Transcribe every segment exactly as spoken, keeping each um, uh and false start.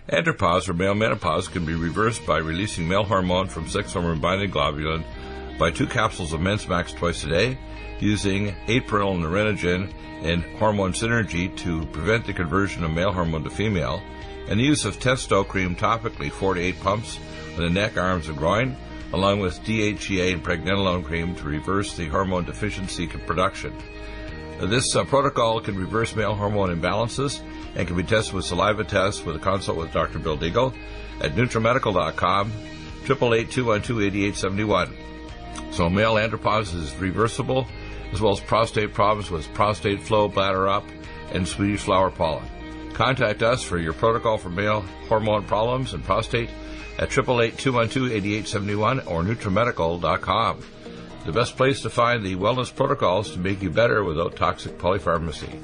Andropause, or male menopause, can be reversed by releasing male hormone from sex hormone-binding globulin by two capsules of Mensmax twice a day, using eight-pearl nerinogen and hormone synergy to prevent the conversion of male hormone to female, and the use of testo cream topically, four to eight pumps on the neck, arms, and groin, along with D H E A and pregnenolone cream to reverse the hormone deficiency production. This uh, protocol can reverse male hormone imbalances and can be tested with saliva tests with a consult with Doctor Bill Deagle at NutriMedical dot com, eight eight eight, two one two, eight eight seven one. So male andropause is reversible, as well as prostate problems with prostate flow, bladder up, and Swedish flower pollen. Contact us for your protocol for male hormone problems and prostate at eight eight eight, two one two, eight eight seven one or NutriMedical dot com. The best place to find the wellness protocols to make you better without toxic polypharmacy.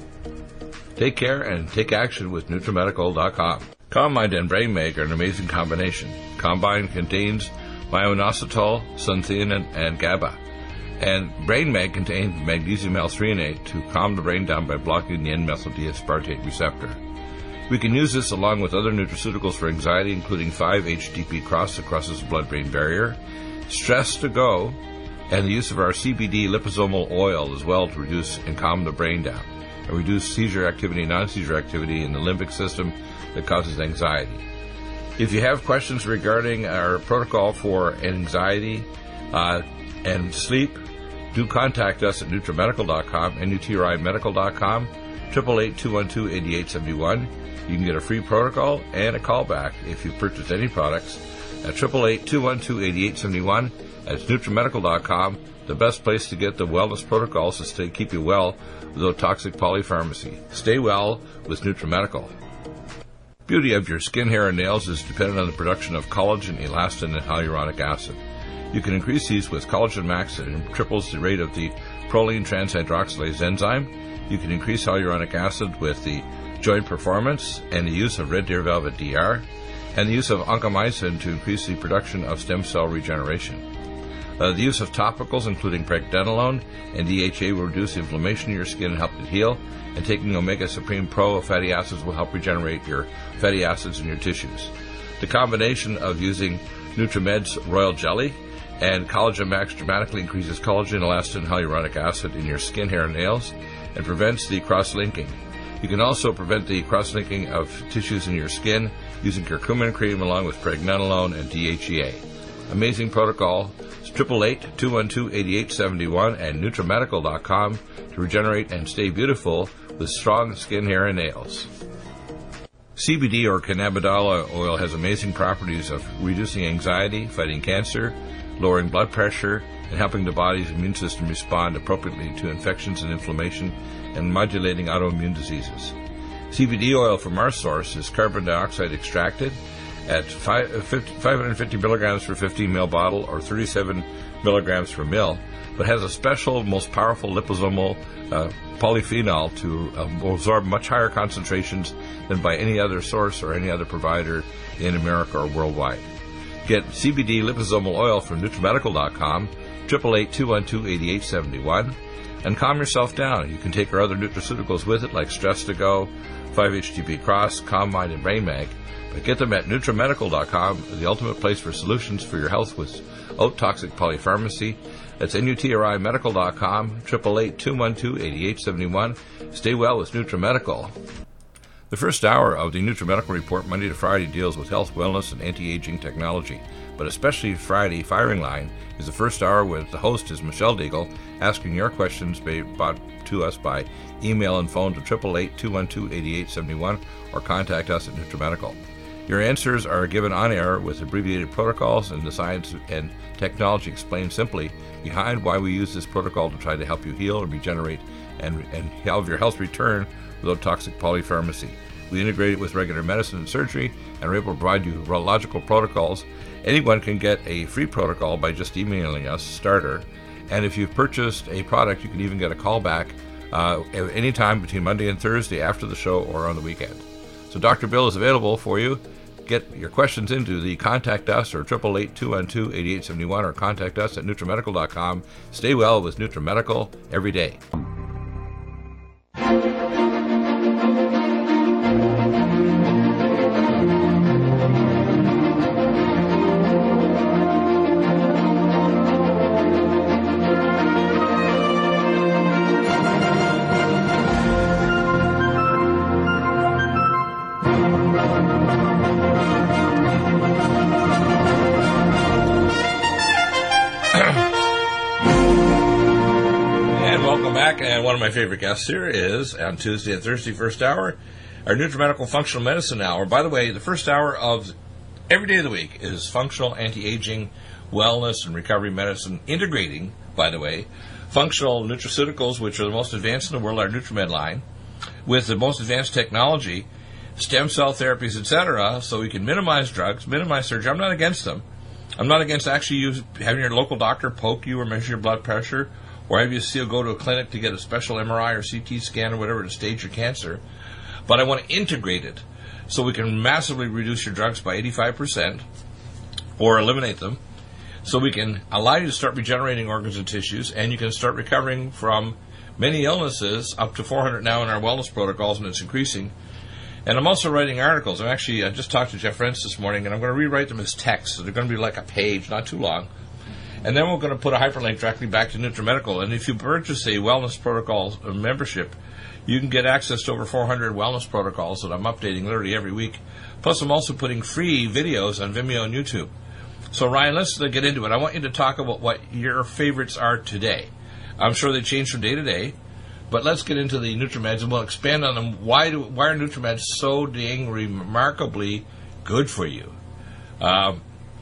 Take care and take action with NutriMedical dot com. CalmMind and BrainMag are an amazing combination. CalmMind contains myo-inositol, sunthein, and GABA. And BrainMag contains magnesium L-threonate to calm the brain down by blocking the N-methyl-D-aspartate receptor. We can use this along with other nutraceuticals for anxiety, including five H T P Cross that crosses the blood-brain barrier, Stress to Go, and the use of our C B D liposomal oil as well to reduce and calm the brain down, and reduce seizure activity, non-seizure activity in the limbic system that causes anxiety. If you have questions regarding our protocol for anxiety uh, and sleep, do contact us at NutriMedical dot com, N U T R I Medical dot com, eight eight eight, two one two, eight eight seven one. You can get a free protocol and a callback if you've purchased any products at eight eight eight, two one two, eight eight seven one. That's NutriMedical dot com, the best place to get the wellness protocols to stay, keep you well without toxic polypharmacy. Stay well with NutriMedical. Beauty of your skin, hair, and nails is dependent on the production of collagen, elastin, and hyaluronic acid. You can increase these with Collagen Max that triples the rate of the proline transhydroxylase enzyme. You can increase hyaluronic acid with the Joint Performance and the use of Red Deer Velvet D R, and the use of oncomycin to increase the production of stem cell regeneration. Uh, the use of topicals, including pregnenolone and D H A, will reduce inflammation in your skin and help it heal, and taking Omega Supreme Pro fatty acids will help regenerate your fatty acids in your tissues. The combination of using NutriMed's Royal Jelly and Collagen Max dramatically increases collagen, elastin, and hyaluronic acid in your skin, hair, and nails, and prevents the cross-linking. You can also prevent the cross-linking of tissues in your skin using curcumin cream along with pregnenolone and D H E A. Amazing protocol. It's eight eight eight, two one two, eight eight seven one and NutriMedical dot com to regenerate and stay beautiful with strong skin, hair, and nails. C B D or cannabidiol oil has amazing properties of reducing anxiety, fighting cancer, lowering blood pressure, and helping the body's immune system respond appropriately to infections and inflammation, and modulating autoimmune diseases. C B D oil from our source is carbon dioxide extracted at five hundred fifty milligrams per fifteen milliliter bottle or thirty-seven milligrams per mil, but has a special, most powerful liposomal uh, polyphenol to uh, absorb much higher concentrations than by any other source or any other provider in America or worldwide. Get C B D liposomal oil from NutriMedical dot com, eight eight eight, two one two, eight eight seven one, and calm yourself down. You can take our other nutraceuticals with it, like Stress to Go, five H T P Cross, CalmMind, and BrainMag. But get them at NutriMedical dot com, the ultimate place for solutions for your health without toxic polypharmacy. That's N U T R I Medical dot com, eight eight eight, two one two, eight eight seven one. Stay well with NutriMedical. The first hour of the NutriMedical Report, Monday to Friday, deals with health, wellness, and anti-aging technology. But especially Friday, Firing Line, is the first hour where the host is Michelle Deagle, asking your questions brought to us by email and phone to eight eight eight, two one two, eight eight seven one or contact us at NutriMedical. Your answers are given on air with abbreviated protocols and the science and technology explained simply behind why we use this protocol to try to help you heal and regenerate and, and have your health return without toxic polypharmacy. We integrate it with regular medicine and surgery and are able to provide you logical protocols. Anyone can get a free protocol by just emailing us, starter. And if you've purchased a product, you can even get a call back uh, at any time between Monday and Thursday after the show or on the weekend. So Doctor Bill is available for you. Get your questions into the Contact Us or eight eight eight, two one two, eight eight seven one or contact us at NutriMedical dot com. Stay well with NutriMedical every day. And welcome back. And one of my favorite guests here is, on Tuesday and Thursday, first hour, our NutriMedical Functional Medicine Hour. By the way, the first hour of every day of the week is functional anti-aging, wellness, and recovery medicine, integrating, by the way, functional nutraceuticals, which are the most advanced in the world, our NutriMed line, with the most advanced technology, stem cell therapies, et cetera, so we can minimize drugs, minimize surgery. I'm not against them. I'm not against actually use, having your local doctor poke you or measure your blood pressure, or have you still go to a clinic to get a special M R I or C T scan or whatever to stage your cancer. But I want to integrate it so we can massively reduce your drugs by eighty-five percent or eliminate them, so we can allow you to start regenerating organs and tissues, and you can start recovering from many illnesses, up to four hundred now in our wellness protocols, and it's increasing. And I'm also writing articles. I'm actually, I just talked to Jeff Rentz this morning, and I'm going to rewrite them as text, so they're going to be like a page, not too long. And then we're going to put a hyperlink directly back to NutriMedical. And if you purchase a wellness protocol membership, you can get access to over four hundred wellness protocols that I'm updating literally every week. Plus, I'm also putting free videos on Vimeo and YouTube. So, Ryan, let's get into it. I want you to talk about what your favorites are today. I'm sure they change from day to day, but let's get into the NutriMeds, and we'll expand on them. Why do why are NutriMeds so dang remarkably good for you? Um,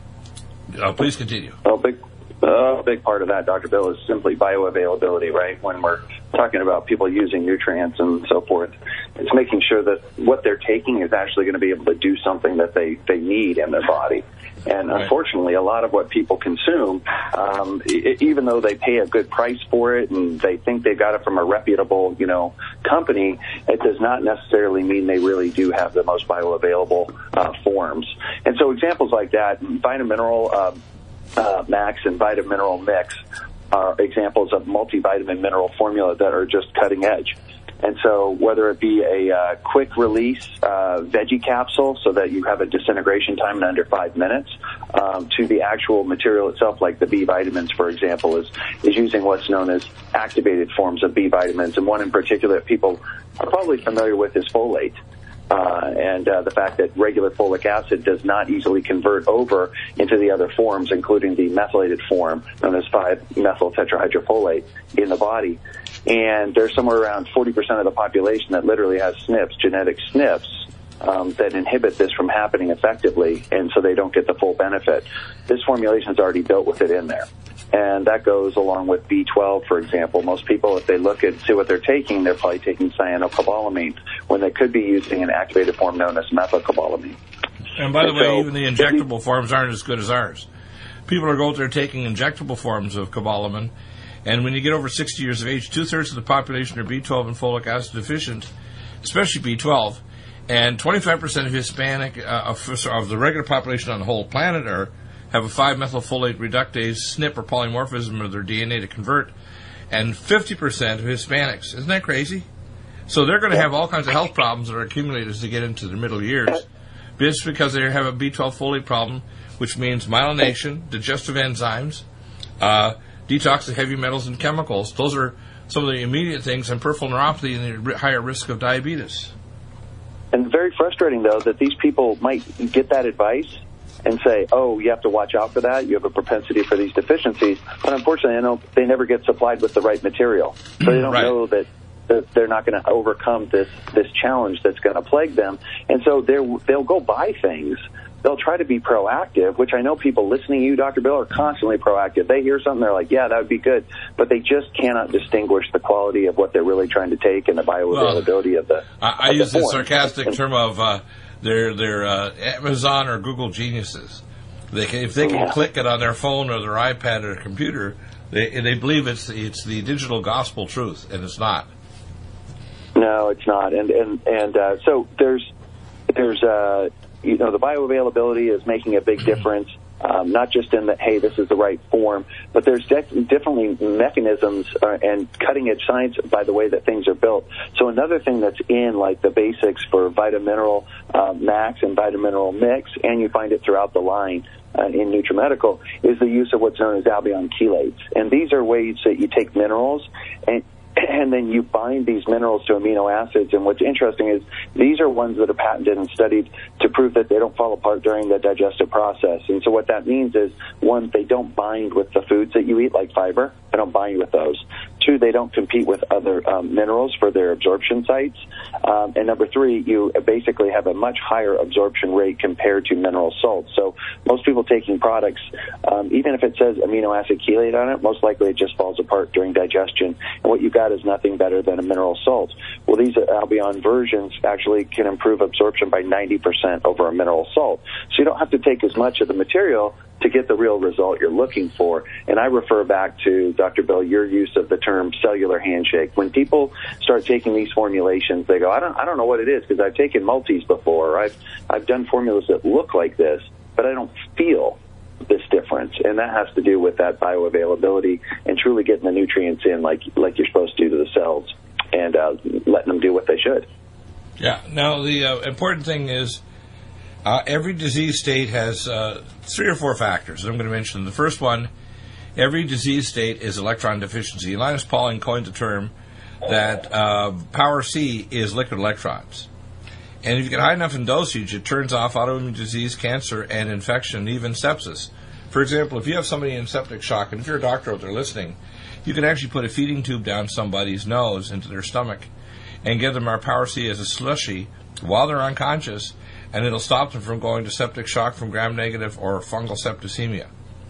uh, please continue. Well, big, uh, a big part of that, Doctor Bill, is simply bioavailability, right? When we're talking about people using nutrients and so forth, it's making sure that what they're taking is actually going to be able to do something that they, they need in their body. And right. Unfortunately, a lot of what people consume, um, e- even though they pay a good price for it and they think they got it from a reputable, you know, company, it does not necessarily mean they really do have the most bioavailable uh, forms. And so examples like that, Vitamineral uh, uh, Max and Vitamineral Mix are examples of multivitamin mineral formula that are just cutting edge. And so whether it be a uh, quick release uh, veggie capsule so that you have a disintegration time in under five minutes, um, to the actual material itself, like the B vitamins, for example, is, is using what's known as activated forms of B vitamins. And one in particular that people are probably familiar with is folate. Uh, and uh, the fact that regular folic acid does not easily convert over into the other forms, including the methylated form known as five methyl tetrahydrofolate in the body. And there's somewhere around forty percent of the population that literally has S N Ps, genetic S N Ps, um, that inhibit this from happening effectively, and so they don't get the full benefit. This formulation is already built with it in there. And that goes along with B twelve, for example. Most people, if they look at see what they're taking, they're probably taking cyanocobalamin when they could be using an activated form known as methylcobalamin. And by the and way, so, even the injectable forms aren't as good as ours. People are out there taking injectable forms of cobalamin, and when you get over sixty years of age, two-thirds of the population are B twelve and folic acid deficient, especially B twelve, and twenty-five percent of Hispanic, uh, of, of the regular population on the whole planet are have a five methylfolate reductase S N P or polymorphism of their D N A to convert, and fifty percent of Hispanics. Isn't that crazy? So they're going to have all kinds of health problems that are accumulated as they get into their middle years, just because they have a B twelve folate problem, which means myelination, digestive enzymes, uh, detox of heavy metals and chemicals. Those are some of the immediate things, and peripheral neuropathy and the higher risk of diabetes. And very frustrating, though, that these people might get that advice and say, oh, you have to watch out for that. You have a propensity for these deficiencies. But unfortunately, I know they never get supplied with the right material. So they don't right. know that, that they're not going to overcome this, this challenge that's going to plague them. And so they'll go buy things. They'll try to be proactive, which I know people listening to you, Doctor Bill, are constantly proactive. They hear something, they're like, yeah, that would be good. But they just cannot distinguish the quality of what they're really trying to take and the bioavailability well, of the I, I of use the the form. sarcastic term of uh, they're, they're uh, Amazon or Google geniuses. They can, if they can yeah. click it on their phone or their iPad or computer, they they believe it's it's the digital gospel truth, and it's not. No, it's not. And and and uh, so there's there's uh, you know the bioavailability is making a big difference. Um, not just in that, hey, this is the right form, but there's def- definitely mechanisms uh, and cutting-edge science by the way that things are built. So another thing that's in, like the basics for Vitamineral uh, Max and Vitamineral Mix, and you find it throughout the line uh, in NutriMedical, is the use of what's known as albion chelates. And these are ways that you take minerals and and then you bind these minerals to amino acids. And what's interesting is these are ones that are patented and studied to prove that they don't fall apart during the digestive process. And so what that means is, one, they don't bind with the foods that you eat, like fiber. They don't bind with those. Two, they don't compete with other um, minerals for their absorption sites. Um, and number three, you basically have a much higher absorption rate compared to mineral salts. So most people taking products, um, even if it says amino acid chelate on it, most likely it just falls apart during digestion. And what you got is nothing better than a mineral salt. Well, these Albion versions actually can improve absorption by ninety percent over a mineral salt. So you don't have to take as much of the material to get the real result you're looking for. And I refer back to, Doctor Bill, your use of the term cellular handshake. When people start taking these formulations, they go, I don't I don't know what it is, because I've taken multis before, or I've, I've done formulas that look like this, but I don't feel this difference. And that has to do with that bioavailability and truly getting the nutrients in like like you're supposed to to the cells, and uh, letting them do what they should. Yeah. Now, the uh, important thing is, Uh, every disease state has uh, three or four factors that I'm going to mention. The first one, every disease state is electron deficiency. Linus Pauling coined the term that uh, power C is liquid electrons. And if you get high enough in dosage, it turns off autoimmune disease, cancer, and infection, even sepsis. For example, if you have somebody in septic shock, and if you're a doctor out there listening, you can actually put a feeding tube down somebody's nose into their stomach and give them our power C as a slushy while they're unconscious, and it'll stop them from going to septic shock from gram-negative or fungal septicemia.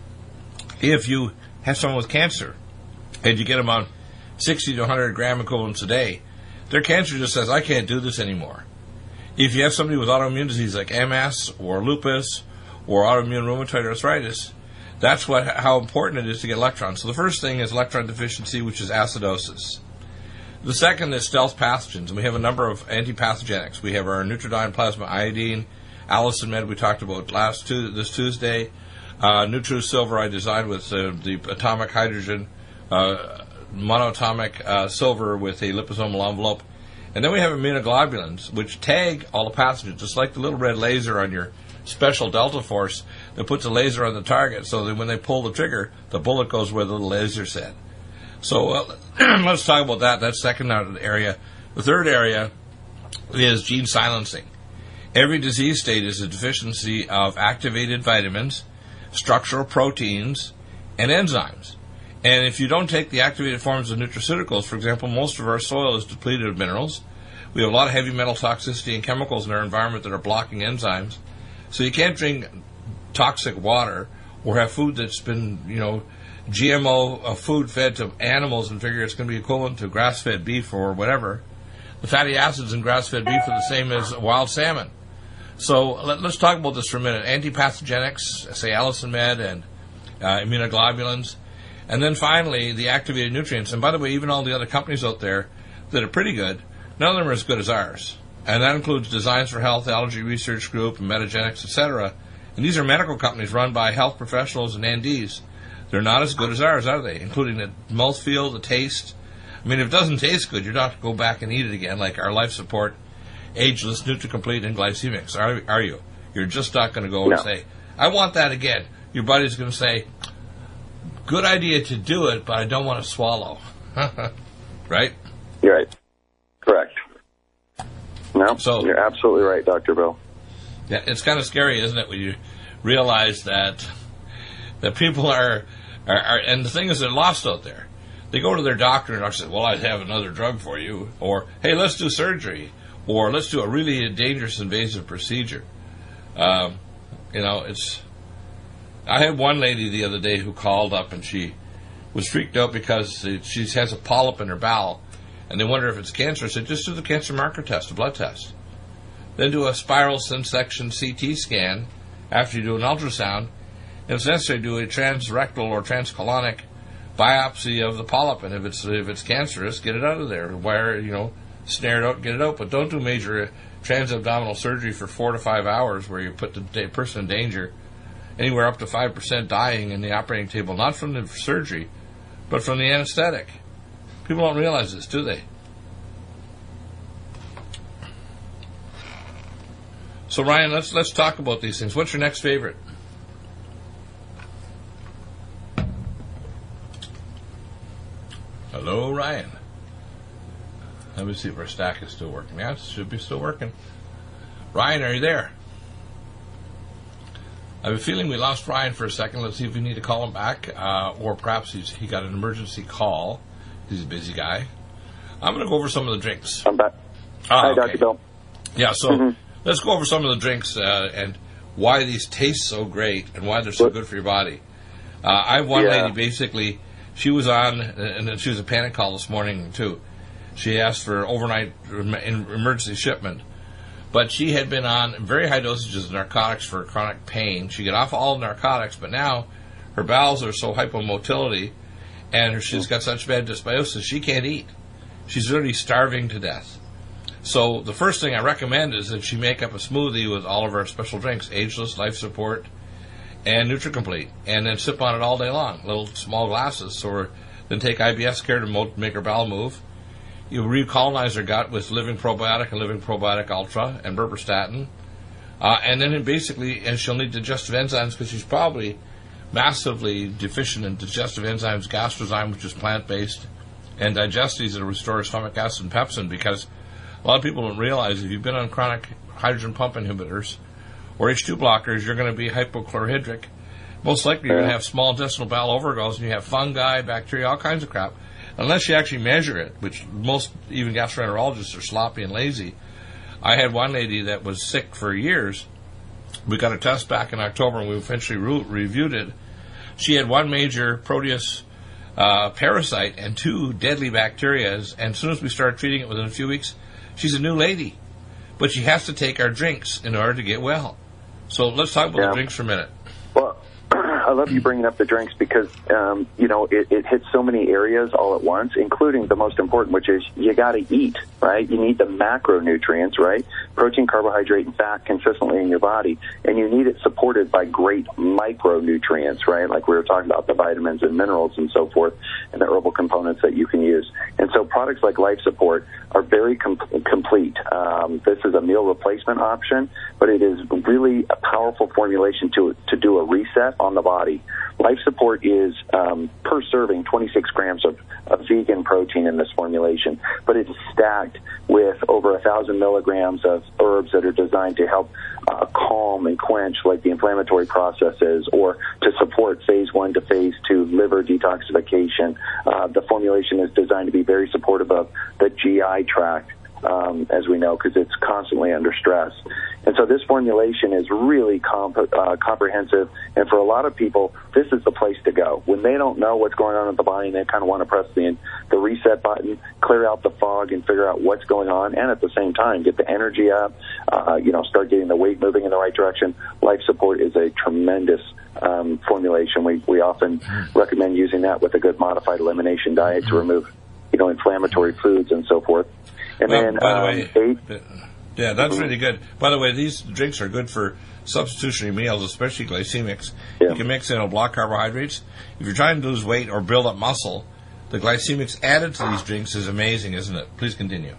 If you have someone with cancer and you get them on sixty to one hundred gram equivalents a day, their cancer just says, I can't do this anymore. If you have somebody with autoimmune disease like M S or lupus or autoimmune rheumatoid arthritis, that's what how important it is to get electrons. So the first thing is electron deficiency, which is acidosis. The second is stealth pathogens, and we have a number of antipathogenics. We have our Nutridyne plasma iodine, Allison Med we talked about last tu- this Tuesday, uh, NutriSilver I designed with uh, the atomic hydrogen, uh, monatomic uh, silver with a liposomal envelope. And then we have immunoglobulins, which tag all the pathogens, just like the little red laser on your special Delta Force that puts a laser on the target, so that when they pull the trigger, the bullet goes where the little laser said. So uh, let's talk about that. That's the second area. The third area is gene silencing. Every disease state is a deficiency of activated vitamins, structural proteins, and enzymes. And if you don't take the activated forms of nutraceuticals, for example, most of our soil is depleted of minerals. We have a lot of heavy metal toxicity and chemicals in our environment that are blocking enzymes. So you can't drink toxic water or have food that's been, you know, G M O uh, food fed to animals and figure it's going to be equivalent to grass-fed beef or whatever. The fatty acids in grass-fed beef are the same as wild salmon. So let, let's talk about this for a minute. Antipathogenics, say Allison Med and uh, immunoglobulins. And then finally, the activated nutrients. And by the way, even all the other companies out there that are pretty good, none of them are as good as ours. And that includes Designs for Health, Allergy Research Group, and Metagenics, et cetera. And these are medical companies run by health professionals and N Ds. They're not as good as ours, are they? Including the mouthfeel, the taste. I mean, if it doesn't taste good, you're not going to go back and eat it again, like our Life Support, Ageless, NutriComplete, and Glycemics. Are, are you? You're just not going to go no. and say, I want that again. Your body's going to say, good idea to do it, but I don't want to swallow. Right? You're right. Correct. No, so, you're absolutely right, Doctor Bill. Yeah, it's kind of scary, isn't it, when you realize that that people are, are, are, and the thing is, they're lost out there. They go to their doctor, and the doctor says, well, I have another drug for you, or, hey, let's do surgery, or let's do a really dangerous invasive procedure. Um, you know, it's, I had one lady the other day who called up, and she was freaked out because she has a polyp in her bowel, and they wonder if it's cancer. I said, just do the cancer marker test, a blood test. Then do a spiral section C T scan after you do an ultrasound. And if necessary, do a transrectal or transcolonic biopsy of the polyp. And if it's if it's cancerous, get it out of there. Wire, you know, snare it out, get it out. But don't do major transabdominal surgery for four to five hours where you put the person in danger. Anywhere up to five percent dying in the operating table, not from the surgery, but from the anesthetic. People don't realize this, do they? So, Ryan, let's let's talk about these things. What's your next favorite? Hello, Ryan. Let me see if our stack is still working. Yeah, it should be still working. Ryan, are you there? I have a feeling we lost Ryan for a second. Let's see if we need to call him back, uh, or perhaps he's, he got an emergency call. He's a busy guy. I'm going to go over some of the drinks. I'm back. Ah, Hi, okay. Doctor Bill. Yeah, so mm-hmm. let's go over some of the drinks uh, and why these taste so great and why they're so good for your body. Uh, I have one yeah. lady, basically, she was on, and she was a panic call this morning, too. She asked for overnight emergency shipment. But she had been on very high dosages of narcotics for chronic pain. She got off all narcotics, but now her bowels are so hypomotility, and she's got such bad dysbiosis, she can't eat. She's literally starving to death. So the first thing I recommend is that she make up a smoothie with all of our special drinks, Ageless, Life Support, and NutriComplete, and then sip on it all day long, little small glasses. So we're, then take I B S care to mo- make her bowel move. You recolonize her gut with Living Probiotic and Living Probiotic Ultra and berberstatin. Uh, and then it basically, and she'll need digestive enzymes because she's probably massively deficient in digestive enzymes, gastrozyme, which is plant-based, and digestives that restore stomach acid and pepsin, because a lot of people don't realize if you've been on chronic hydrogen pump inhibitors or H two blockers, you're going to be hypochlorhydric. Most likely you're going to have small intestinal bowel overgrowth, and you have fungi, bacteria, all kinds of crap. Unless you actually measure it, which most even gastroenterologists are sloppy and lazy. I had one lady that was sick for years. We got a test back in October, and we eventually re- reviewed it. She had one major Proteus uh, parasite and two deadly bacteria, and as soon as we started treating it within a few weeks, she's a new lady. But she has to take our drinks in order to get well. So let's talk about yeah. the drinks for a minute. Well, I love you bringing up the drinks because, um, you know, it, it hits so many areas all at once, including the most important, which is you got to eat, right? You need the macronutrients, right? Protein, carbohydrate, and fat consistently in your body, and you need it supported by great micronutrients, right? Like we were talking about the vitamins and minerals and so forth, and the herbal components that you can use. And so products like Life Support are very com- complete. Um, this is a meal replacement option, but it is really a powerful formulation to to do a reset on the body. Life Support is um, per serving twenty-six grams of, of vegan protein in this formulation, but it's stacked with over a thousand milligrams of herbs that are designed to help uh, calm and quench like the inflammatory processes, or to support phase one to phase two liver detoxification. Uh, the formulation is designed to be very supportive of the G I tract, um, as we know, because it's constantly under stress. And so this formulation is really comp- uh, comprehensive, and for a lot of people, this is the place to go. When they don't know what's going on in the body and they kind of want to press the, the reset button, clear out the fog and figure out what's going on, and at the same time, get the energy up, uh, you know, start getting the weight moving in the right direction, Life Support is a tremendous um, formulation. We, we often recommend using that with a good modified elimination diet to remove, you know, inflammatory foods and so forth. And well, then, by the um, way, eight, yeah, that's really good. By the way, these drinks are good for substitutionary meals, especially glycemics. Yeah. You can mix in a block carbohydrates. If you're trying to lose weight or build up muscle, the glycemics added to these drinks is amazing, isn't it? Please continue.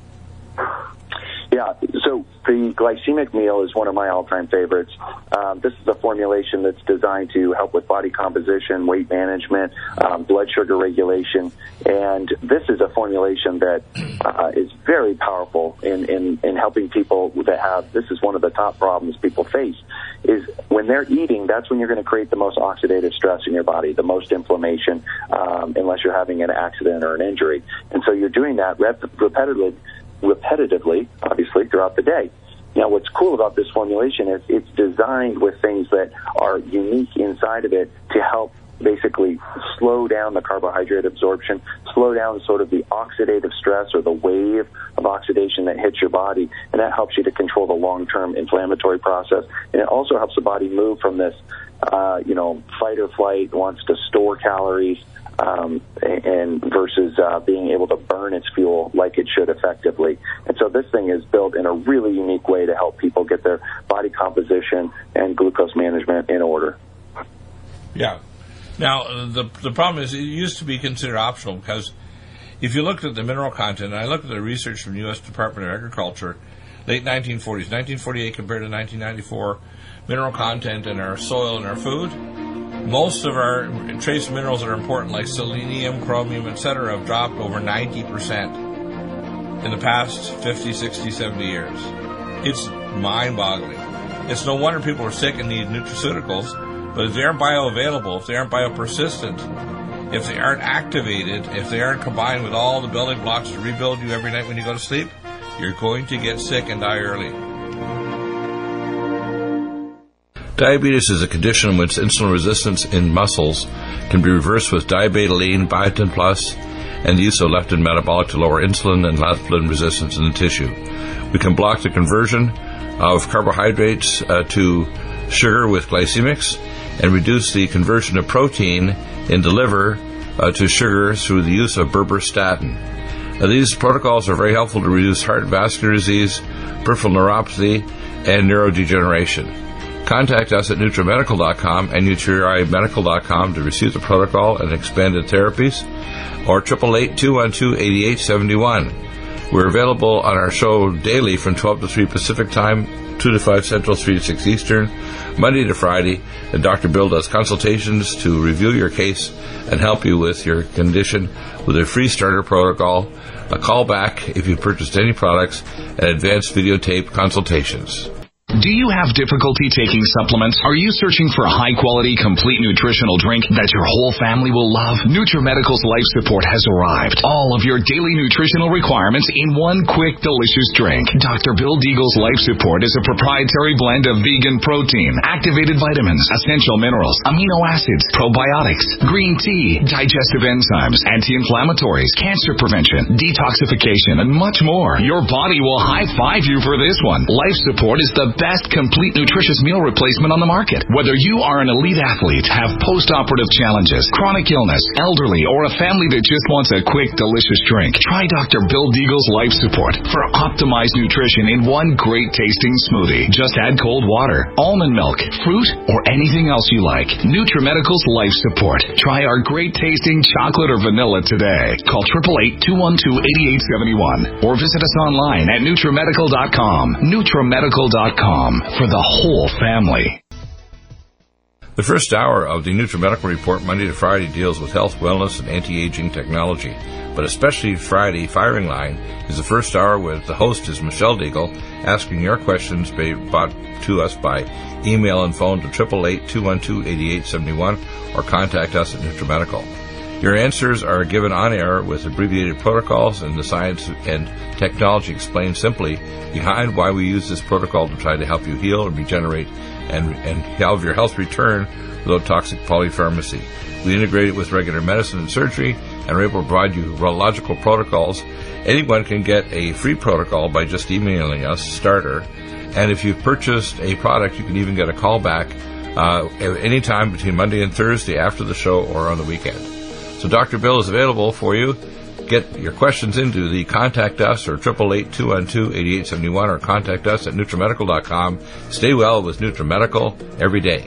Yeah, so the glycemic meal is one of my all-time favorites. Um, this is a formulation that's designed to help with body composition, weight management, um, blood sugar regulation, and this is a formulation that uh, is very powerful in, in, in helping people that have, this is one of the top problems people face, is when they're eating, that's when you're going to create the most oxidative stress in your body, the most inflammation, um, unless you're having an accident or an injury. And so you're doing that rep- repetitively, repetitively, obviously, throughout the day. Now, what's cool about this formulation is it's designed with things that are unique inside of it to help basically slow down the carbohydrate absorption, slow down sort of the oxidative stress or the wave of oxidation that hits your body, and that helps you to control the long-term inflammatory process. And it also helps the body move from this, uh, you know, fight or flight, wants to store calories, Um, and versus uh, being able to burn its fuel like it should effectively. And so this thing is built in a really unique way to help people get their body composition and glucose management in order. Yeah. Now, the the problem is it used to be considered optional because if you looked at the mineral content, and I looked at the research from the U S Department of Agriculture, late nineteen forties, nineteen forty-eight compared to nineteen ninety-four, mineral content in our soil and our food, most of our trace minerals that are important, like selenium, chromium, et cetera, have dropped over ninety percent. in the past fifty, sixty, seventy years. It's mind-boggling. It's no wonder people are sick and need nutraceuticals, but if they aren't bioavailable, if they aren't biopersistent, if they aren't activated, if they aren't combined with all the building blocks to rebuild you every night when you go to sleep, you're going to get sick and die early. Diabetes is a condition in which insulin resistance in muscles can be reversed with diabetoline, biotin plus, and the use of leptin metabolic to lower insulin and leptin resistance in the tissue. We can block the conversion of carbohydrates uh, to sugar with glycemics and reduce the conversion of protein in the liver uh, to sugar through the use of berberstatin. Now, these protocols are very helpful to reduce heart vascular disease, peripheral neuropathy, and neurodegeneration. Contact us at NutriMedical dot com and Nutri Medical dot com to receive the protocol and expanded therapies, or eight eight eight, two one two, eight eight seven one. We're available on our show daily from twelve to three Pacific Time, two to five Central, three to six Eastern, Monday to Friday, and Doctor Bill does consultations to review your case and help you with your condition with a free starter protocol, a call back if you've purchased any products, and advanced videotape consultations. Do you have difficulty taking supplements? Are you searching for a high-quality, complete nutritional drink that your whole family will love? NutriMedical's Life Support has arrived. All of your daily nutritional requirements in one quick, delicious drink. Doctor Bill Deagle's Life Support is a proprietary blend of vegan protein, activated vitamins, essential minerals, amino acids, probiotics, green tea, digestive enzymes, anti-inflammatories, cancer prevention, detoxification, and much more. Your body will high-five you for this one. Life Support is the best complete nutritious meal replacement on the market. Whether you are an elite athlete, have post-operative challenges, chronic illness, elderly, or a family that just wants a quick, delicious drink, try Doctor Bill Deagle's Life Support for optimized nutrition in one great tasting smoothie. Just add cold water, almond milk, fruit, or anything else you like. NutriMedical's Life Support. Try our great tasting chocolate or vanilla today. Call eight eight eight, two one two, eight eight seven one or visit us online at NutriMedical dot com. NutriMedical dot com. For the whole family. The first hour of the NutriMedical Report Monday to Friday deals with health, wellness, and anti-aging technology. But especially Friday, Firing Line, is the first hour with the host is Michelle Deagle, asking your questions brought to us by email and phone to eight eight eight, two one two, eight eight seven one or contact us at NutriMedical. Your answers are given on air with abbreviated protocols and the science and technology explained simply behind why we use this protocol to try to help you heal and regenerate and, and have your health return without toxic polypharmacy. We integrate it with regular medicine and surgery and are able to provide you urological protocols. Anyone can get a free protocol by just emailing us, starter, and if you've purchased a product, you can even get a call back uh, at any time between Monday and Thursday after the show or on the weekend. So Doctor Bill is available for you. Get your questions into the Contact Us or eight eight eight, two one two, eight eight seven one or contact us at NutriMedical dot com. Stay well with NutriMedical every day.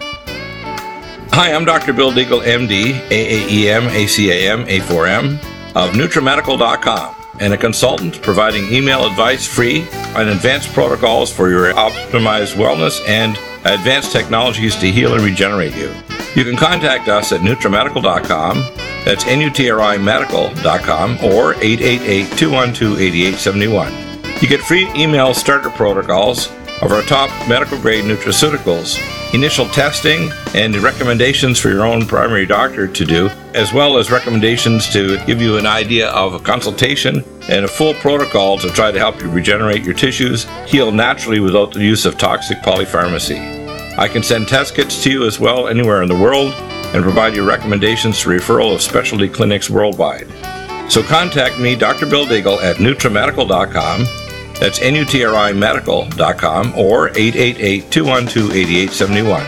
Hi, I'm Doctor Bill Deagle, M D, A A E M, A C A M, A four M of NutriMedical dot com, and a consultant providing email advice free on advanced protocols for your optimized wellness and advanced technologies to heal and regenerate you. You can contact us at NutriMedical dot com, that's N U T R I Medical dot com, or eight eight eight, two one two, eight eight seven one. You get free email starter protocols of our top medical-grade nutraceuticals, initial testing, and recommendations for your own primary doctor to do, as well as recommendations to give you an idea of a consultation and a full protocol to try to help you regenerate your tissues, heal naturally without the use of toxic polypharmacy. I can send test kits to you as well anywhere in the world and provide you recommendations for referral of specialty clinics worldwide. So contact me, Doctor Bill Deagle, at NutriMedical dot com, that's N U T R I Medical dot com, or eight eight eight, two one two, eight eight seven one.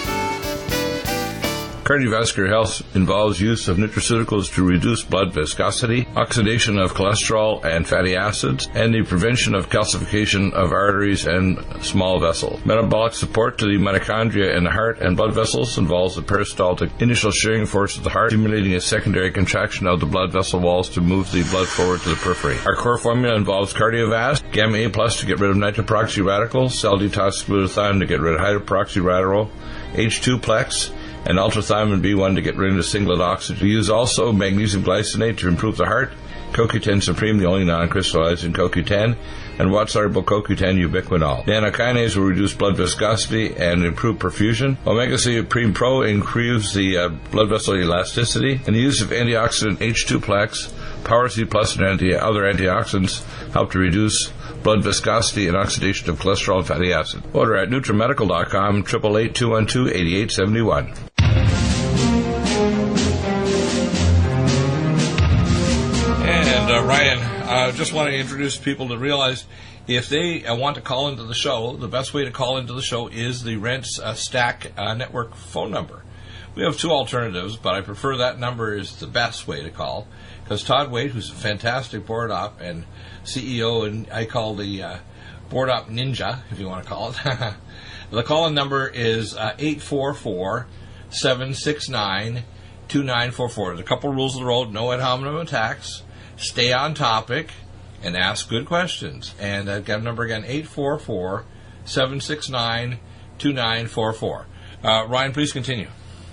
Cardiovascular health involves use of nutraceuticals to reduce blood viscosity, oxidation of cholesterol and fatty acids, and the prevention of calcification of arteries and small vessels. Metabolic support to the mitochondria in the heart and blood vessels involves the peristaltic initial shearing force of the heart, stimulating a secondary contraction of the blood vessel walls to move the blood forward to the periphery. Our core formula involves Cardiovasc, Gamma A plus to get rid of nitroproxy radicals, cell detox glutathione to get rid of hydroproxy radical, H two plex, and ultrathymine B one to get rid of singlet oxygen. We use also magnesium glycinate to improve the heart C O Q ten Supreme, the only non-crystallizing C O Q ten, and water-soluble C O Q ten ubiquinol. Nanokinase will reduce blood viscosity and improve perfusion. Omega Supreme Pro improves the uh, blood vessel elasticity, and the use of antioxidant H two Plex, Power C Plus, and anti- other antioxidants help to reduce blood viscosity and oxidation of cholesterol and fatty acid. Order at NutriMedical dot com, eight eight eight, two one two, eight eight seven one. And uh, Ryan, I uh, just want to introduce people to realize if they uh, want to call into the show, the best way to call into the show is the Rents uh, Stack uh, Network phone number. We have two alternatives, but I prefer that number is the best way to call, because Todd Waite, who's a fantastic board op and C E O, and I call the uh, board op ninja, if you want to call it. The call-in number is uh, eight four four, seven six nine, two nine four four. There's a couple rules of the road: no ad hominem attacks, stay on topic, and ask good questions. And uh, that number again, eight four four, seven six nine, two nine four four. Uh, Ryan, please continue.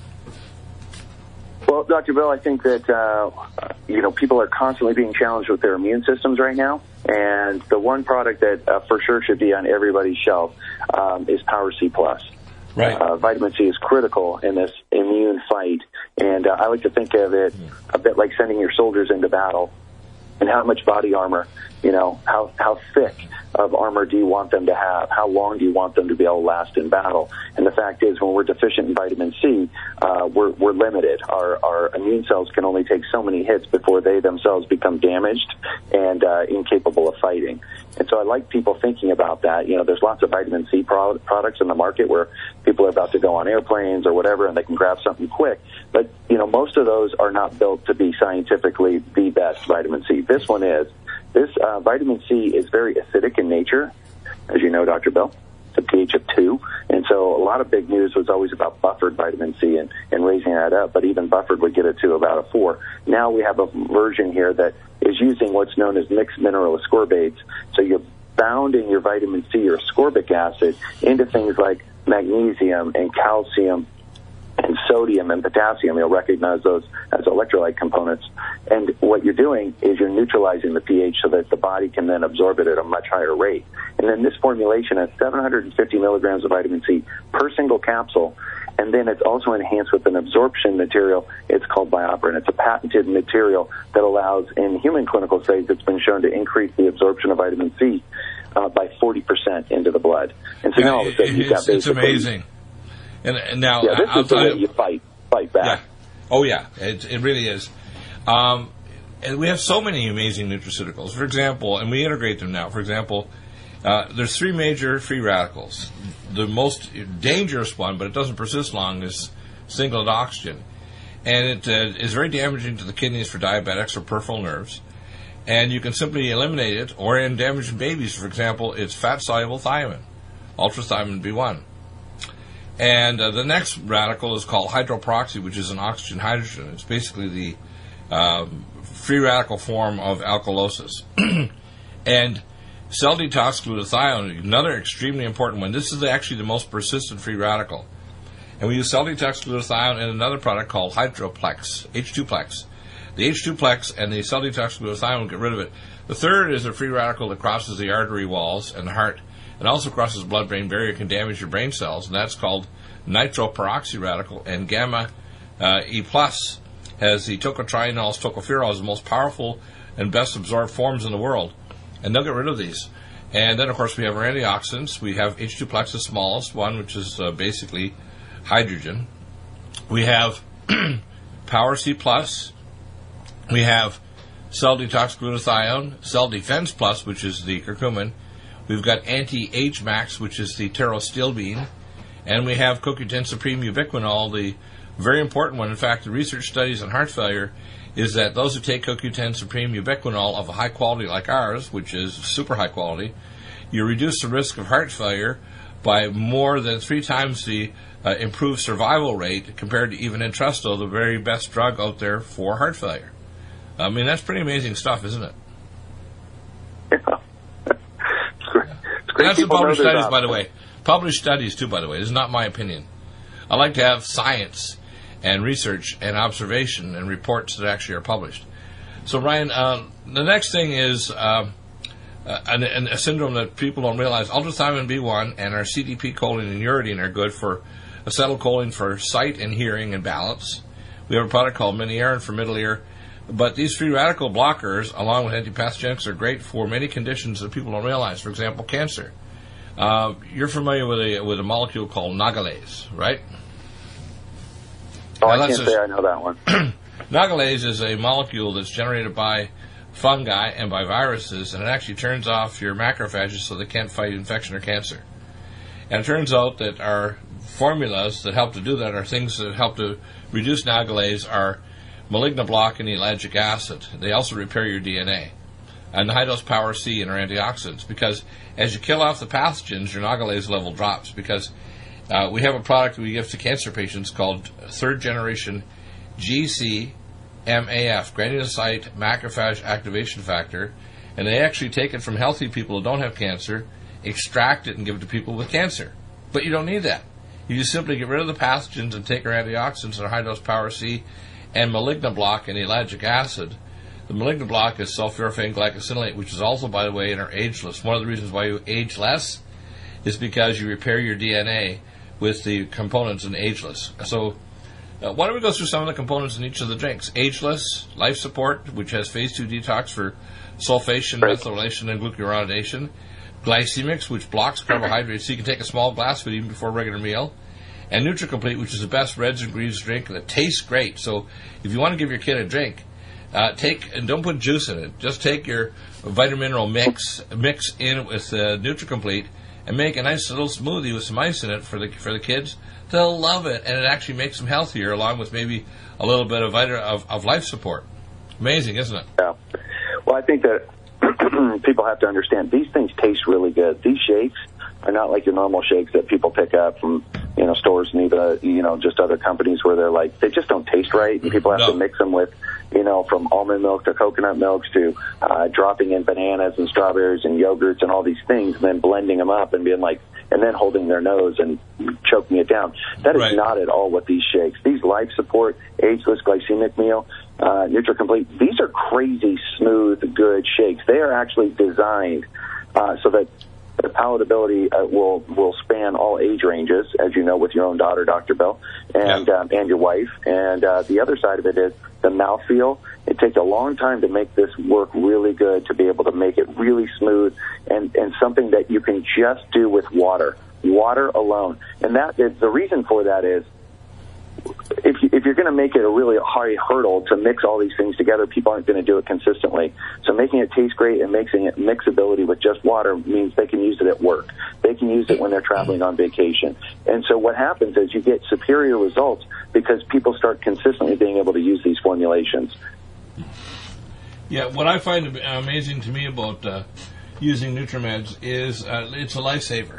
Well, Doctor Bill, I think that, uh, you know, people are constantly being challenged with their immune systems right now. And the one product that uh, for sure should be on everybody's shelf um, is Power C Plus. Right. Uh, vitamin C is critical in this immune fight. And uh, I like to think of it a bit like sending your soldiers into battle. And how much body armor, you know, how, how thick of armor do you want them to have? How long do you want them to be able to last in battle? And the fact is, when we're deficient in vitamin C, uh, we're, we're limited. Our, our immune cells can only take so many hits before they themselves become damaged and uh, incapable of fighting. And so I like people thinking about that. You know, there's lots of vitamin C pro- products in the market where people are about to go on airplanes or whatever, and they can grab something quick. But, you know, most of those are not built to be scientifically the best vitamin C. This one is. This uh, vitamin C is very acidic in nature, as you know, Doctor Bill. It's a pH of two. And so a lot of big news was always about buffered vitamin C and, and raising that up, but even buffered would get it to about a four. Now we have a version here that is using what's known as mixed mineral ascorbates. So you're bounding your vitamin C or ascorbic acid into things like magnesium and calcium and sodium and potassium. You'll recognize those as electrolyte components. And what you're doing is you're neutralizing the pH so that the body can then absorb it at a much higher rate. And then this formulation has seven hundred fifty milligrams of vitamin C per single capsule. And then it's also enhanced with an absorption material. It's called BioPerine. It's a patented material that allows, in human clinical studies, it's been shown to increase the absorption of vitamin C uh, by forty percent into the blood. And so now all of a sudden you've got basically... It's amazing. And, and now, yeah, this is the way you fight, fight back. Yeah. Oh, yeah, it, it really is. Um, and we have so many amazing nutraceuticals. For example, and we integrate them now. For example, uh, there's three major free radicals. The most dangerous one, but it doesn't persist long, is singlet oxygen. And it uh, is very damaging to the kidneys for diabetics or peripheral nerves. And you can simply eliminate it, or in damaged babies, for example, it's fat-soluble thiamine, ultrathymine B one. And uh, the next radical is called hydroperoxy, which is an oxygen hydrogen. It's basically the uh, free radical form of alkalosis. And cell detox glutathione, another extremely important one. This is actually the most persistent free radical. And we use cell detox glutathione in another product called Hydroplex, H two Plex. The H two Plex and the cell detox glutathione will get rid of it. The third is a free radical that crosses the artery walls and the heart. It also crosses the blood-brain barrier, can damage your brain cells, and that's called nitroperoxy radical. And gamma uh, E plus has the tocotrienols, tocopherols, the most powerful and best absorbed forms in the world. And they'll get rid of these. And then, of course, we have our antioxidants. We have H two Plex, the smallest one, which is uh, basically hydrogen. We have Power C plus. We have Cell Detox Glutathione, Cell Defense Plus, which is the curcumin. We've got Anti-Age Max, which is the pterostilbene. And we have C O Q ten Supreme Ubiquinol, the very important one. In fact, the research studies on heart failure is that those who take C O Q ten Supreme Ubiquinol of a high quality like ours, which is super high quality, you reduce the risk of heart failure by more than three times the uh, improved survival rate compared to even Entresto, the very best drug out there for heart failure. I mean, that's pretty amazing stuff, isn't it? Yeah. It's great. It's great. That's the published studies, options. by the way. Published studies, too, by the way. This is not my opinion. I like to have science and research and observation and reports that actually are published. So, Ryan, uh, the next thing is uh, uh, a, a syndrome that people don't realize. Ultrathymine B one and our C D P choline and uridine are good for acetylcholine for sight and hearing and balance. We have a product called Miniarin for middle ear. But these free radical blockers, along with antipathogenics, are great for many conditions that people don't realize. For example, cancer. Uh, you're familiar with a with a molecule called nagalase, right? Oh, I can't say I know that one. Nagalase is a molecule that's generated by fungi and by viruses, and it actually turns off your macrophages so they can't fight infection or cancer. And it turns out that our formulas that help to do that are things that help to reduce nagalase are malignoblock and ellagic acid. They also repair your D N A. And the high-dose Power C and our antioxidants, because as you kill off the pathogens, your nagalase level drops, because uh, we have a product we give to cancer patients called third-generation G C M A F, granulocyte macrophage activation factor, and they actually take it from healthy people who don't have cancer, extract it, and give it to people with cancer. But you don't need that. You just simply get rid of the pathogens and take our antioxidants and our high-dose Power C and malignoblock and ellagic acid. The malignoblock is sulforaphane glycosylate, which is also, by the way, in our ageless. One of the reasons why you age less is because you repair your D N A with the components in ageless. So Uh, why don't we go through some of the components in each of the drinks? Ageless, Life Support, which has phase two detox for sulfation, right. methylation, and glucuronidation. Glycemics, which blocks carbohydrates, so you can take a small glass of it even before a regular meal. And NutriComplete, which is the best reds and greens drink that tastes great. So if you want to give your kid a drink, uh, take and don't put juice in it. Just take your vitamin mineral mix, mix in with uh, NutriComplete, and make a nice little smoothie with some ice in it for the for the kids. They'll love it, and it actually makes them healthier, along with maybe a little bit of vita, of, of Life Support. Amazing, isn't it? Yeah. Well, I think that people have to understand these things taste really good. These shakes are not like your normal shakes that people pick up from you know stores and even uh, you know just other companies where they're like they just don't taste right, and people have no. to mix them with you know from almond milk to coconut milks to uh, dropping in bananas and strawberries and yogurts and all these things, and then blending them up and being like. And then holding their nose and choking it down. That is right. not at all what these shakes. These Life Support, Ageless, Glycemic Meal, uh, NutriComplete, these are crazy, smooth, good shakes. They are actually designed uh, so that the palatability uh, will will span all age ranges, as you know, with your own daughter, Doctor Bell, and yeah. um, and your wife. And uh, the other side of it is the mouthfeel. It takes a long time to make this work really good, to be able to make it really smooth and, and something that you can just do with water, water alone. And that is, the reason for that is if, you, if you're going to make it a really high hurdle to mix all these things together, people aren't going to do it consistently. So making it taste great and mixing it mixability with just water means they can use it at work. They can use it when they're traveling on vacation. And so what happens is you get superior results because people start consistently being able to use these formulations. Yeah, what I find amazing to me about uh, using NutriMeds is uh, it's a lifesaver.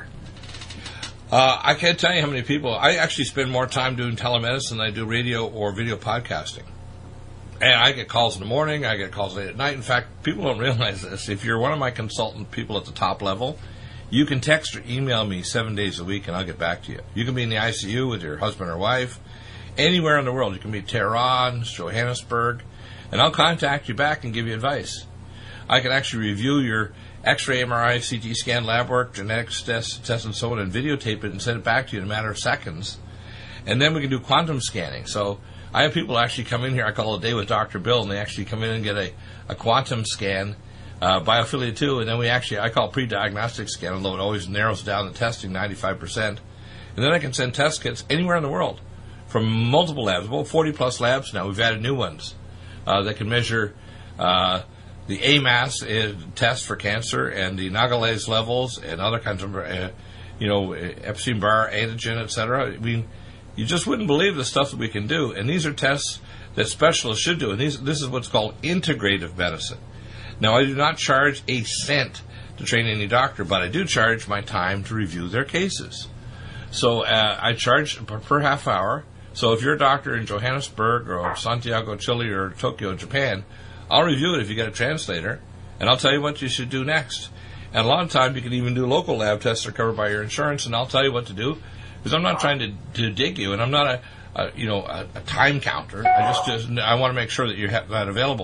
Uh, I can't tell you how many people, I actually spend more time doing telemedicine than I do radio or video podcasting. And I get calls in the morning, I get calls late at night. In fact, people don't realize this. If you're one of my consultant people at the top level, you can text or email me seven days a week and I'll get back to you. You can be in the I C U with your husband or wife, anywhere in the world. You can be Tehran, Johannesburg, and I'll contact you back and give you advice. I can actually review your X-ray, M R I, C T scan, lab work, genetics tests, tests, and so on, and videotape it and send it back to you in a matter of seconds. And then we can do quantum scanning. So I have people actually come in here, I call it a day with Doctor Bill, and they actually come in and get a, a quantum scan, uh, biophilia two, and then we actually, I call pre-diagnostic scan, although it always narrows down the testing ninety-five percent. And then I can send test kits anywhere in the world from multiple labs, about forty plus labs now. We've added new ones uh, that can measure uh, the A M A S test for cancer and the nagalase levels and other kinds of, uh, you know, Epstein-Barr antigen, et cetera. I mean, you just wouldn't believe the stuff that we can do. And these are tests that specialists should do. And these, this is what's called integrative medicine. Now, I do not charge a cent to train any doctor, but I do charge my time to review their cases. So uh, I charge per, per half hour. So if you're a doctor in Johannesburg or Santiago, Chile, or Tokyo, Japan, I'll review it if you get a translator, and I'll tell you what you should do next. And a lot of time you can even do local lab tests that are covered by your insurance, and I'll tell you what to do, because I'm not trying to, to dig you, and I'm not a, a you know a, a time counter. I just, just I want to make sure that you have that available.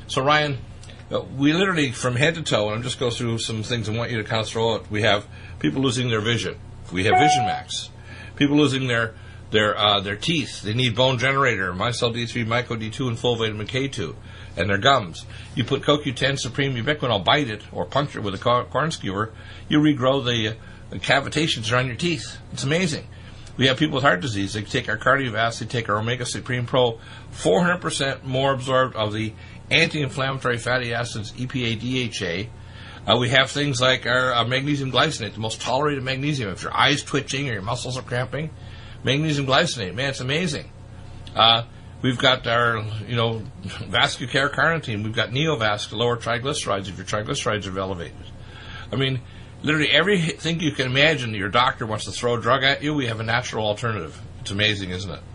So, Ryan, we literally, from head to toe, and I'll just go through some things I want you to kind of throw out. We have people losing their vision. We have Vision Max. People losing their their uh, their teeth. They need bone generator, Micelle D three, Myco D two, and full vitamin K two. And their gums. You put C O Q ten Supreme Ubiquinol, bite it, or puncture it with a corn skewer, you regrow the, uh, the cavitations around your teeth. It's amazing. We have people with heart disease. They take our Cardiovasc, they take our Omega Supreme Pro, four hundred percent more absorbed of the anti-inflammatory fatty acids, E P A, D H A. Uh, we have things like our uh, magnesium glycinate, the most tolerated magnesium. If your eye's twitching or your muscles are cramping, magnesium glycinate, man, it's amazing. Uh, we've got our, you know, Vascucare carnitine. We've got Neovasc to lower triglycerides if your triglycerides are elevated. I mean, literally everything you can imagine that your doctor wants to throw a drug at you, we have a natural alternative. It's amazing, isn't it?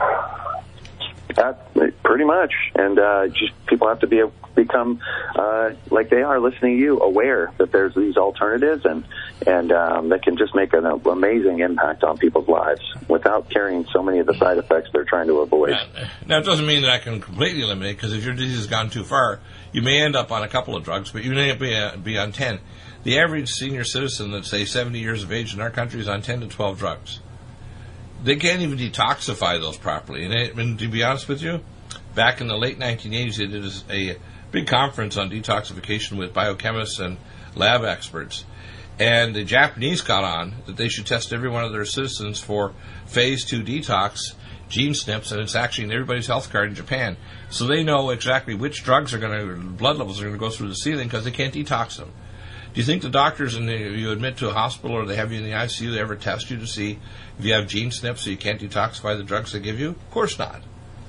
That, pretty much. And uh, just people have to be become, uh, like they are listening to you, aware that there's these alternatives and, and um, that can just make an amazing impact on people's lives without carrying so many of the side effects they're trying to avoid. Now, now it doesn't mean that I can completely eliminate, because if your disease has gone too far, you may end up on a couple of drugs, but you may be, uh, be on ten. The average senior citizen that's, say, seventy years of age in our country is on ten to twelve drugs. They can't even detoxify those properly. And, it, and to be honest with you, back in the late nineteen eighties, they did a, a big conference on detoxification with biochemists and lab experts. And the Japanese got on that they should test every one of their citizens for phase two detox gene snips, and it's actually in everybody's health card in Japan. So they know exactly which drugs are going to, blood levels are going to go through the ceiling because they can't detox them. Do you think the doctors, and you admit to a hospital or they have you in the I C U, they ever test you to see if you have gene snips so you can't detoxify the drugs they give you? Of course not.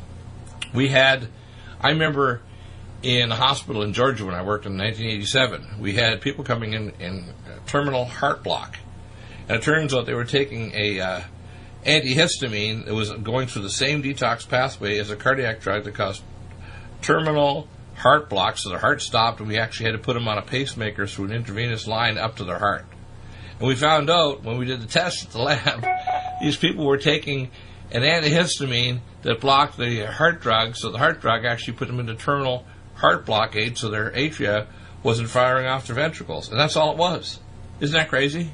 We had, I remember in a hospital in Georgia when I worked in nineteen eighty-seven, we had people coming in in terminal heart block. And it turns out they were taking a uh, antihistamine that was going through the same detox pathway as a cardiac drug that caused terminal heart block, so their heart stopped, and we actually had to put them on a pacemaker through an intravenous line up to their heart. And we found out when we did the test at the lab, these people were taking an antihistamine that blocked the heart drug, so the heart drug actually put them into terminal heart blockade, so their atria wasn't firing off their ventricles. And that's all it was. Isn't that crazy?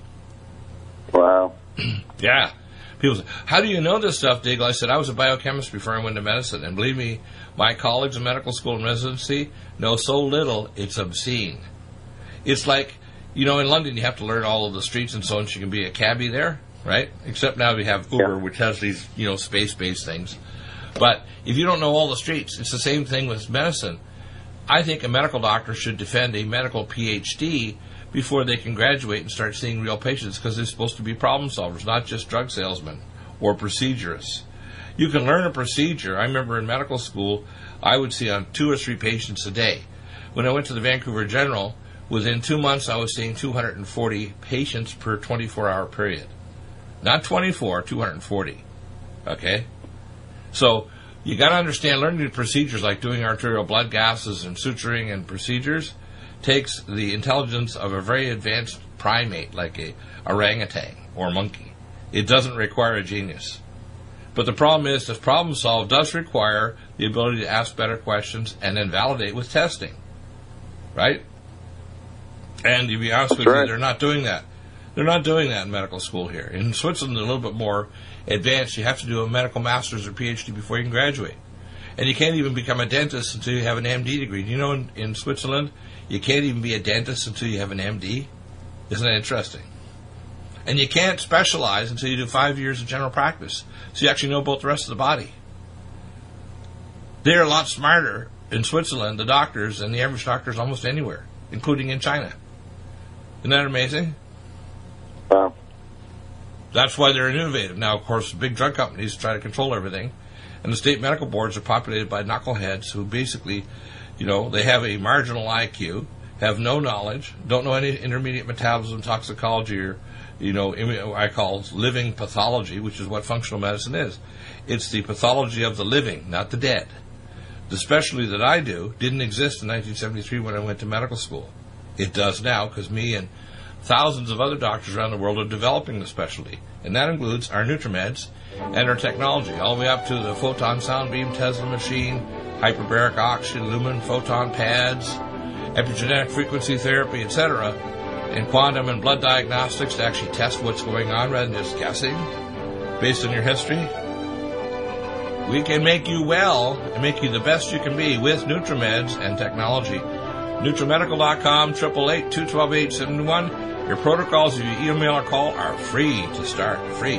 Wow. Yeah. People say, how do you know this stuff, Diggle? I said, I was a biochemist before I went to medicine, and believe me, my colleagues in medical school and residency know so little, it's obscene. It's like, you know, in London you have to learn all of the streets and so on so you can be a cabbie there, right? Except now we have Uber, yeah, which has these, you know, space-based things. But if you don't know all the streets, it's the same thing with medicine. I think a medical doctor should defend a medical P H D before they can graduate and start seeing real patients, because they're supposed to be problem solvers, not just drug salesmen or procedurists. You can learn a procedure. I remember in medical school, I would see on two or three patients a day. When I went to the Vancouver General, within two months I was seeing two hundred forty patients per twenty-four hour period. Not twenty-four, two hundred forty. Okay? So you got to understand, learning the procedures like doing arterial blood gases and suturing and procedures takes the intelligence of a very advanced primate like a orangutan or monkey. It doesn't require a genius. But the problem is, this problem solve does require the ability to ask better questions and then validate with testing. Right? And to be honest with you, they're not doing that. They're not doing that in medical school here. In Switzerland, they're a little bit more advanced. You have to do a medical master's or P H D before you can graduate. And you can't even become a dentist until you have an M D degree. Do you know in, in Switzerland, you can't even be a dentist until you have an M D? Isn't that interesting? And you can't specialize until you do five years of general practice, so you actually know about the rest of the body. They're a lot smarter in Switzerland, the doctors, than the average doctors almost anywhere, including in China. Isn't that amazing? Wow. That's why they're innovative. Now, of course, big drug companies try to control everything, and the state medical boards are populated by knuckleheads who basically, you know, they have a marginal I Q, have no knowledge, don't know any intermediate metabolism, toxicology, or, you know, I call living pathology, which is what functional medicine is. It's the pathology of the living, not the dead. The specialty that I do didn't exist in nineteen seventy-three when I went to medical school. It does now, because me and thousands of other doctors around the world are developing the specialty. And that includes our NutriMeds and our technology, all the way up to the photon sound beam Tesla machine, hyperbaric oxygen, lumen, photon pads, epigenetic frequency therapy, et cetera, and quantum and blood diagnostics to actually test what's going on rather than just guessing based on your history. We can make you well and make you the best you can be with NutriMeds and technology. NutriMedical dot com, eight eight eight, two one two, eight seven one. Your protocols, if you email or call, are free to start. Free.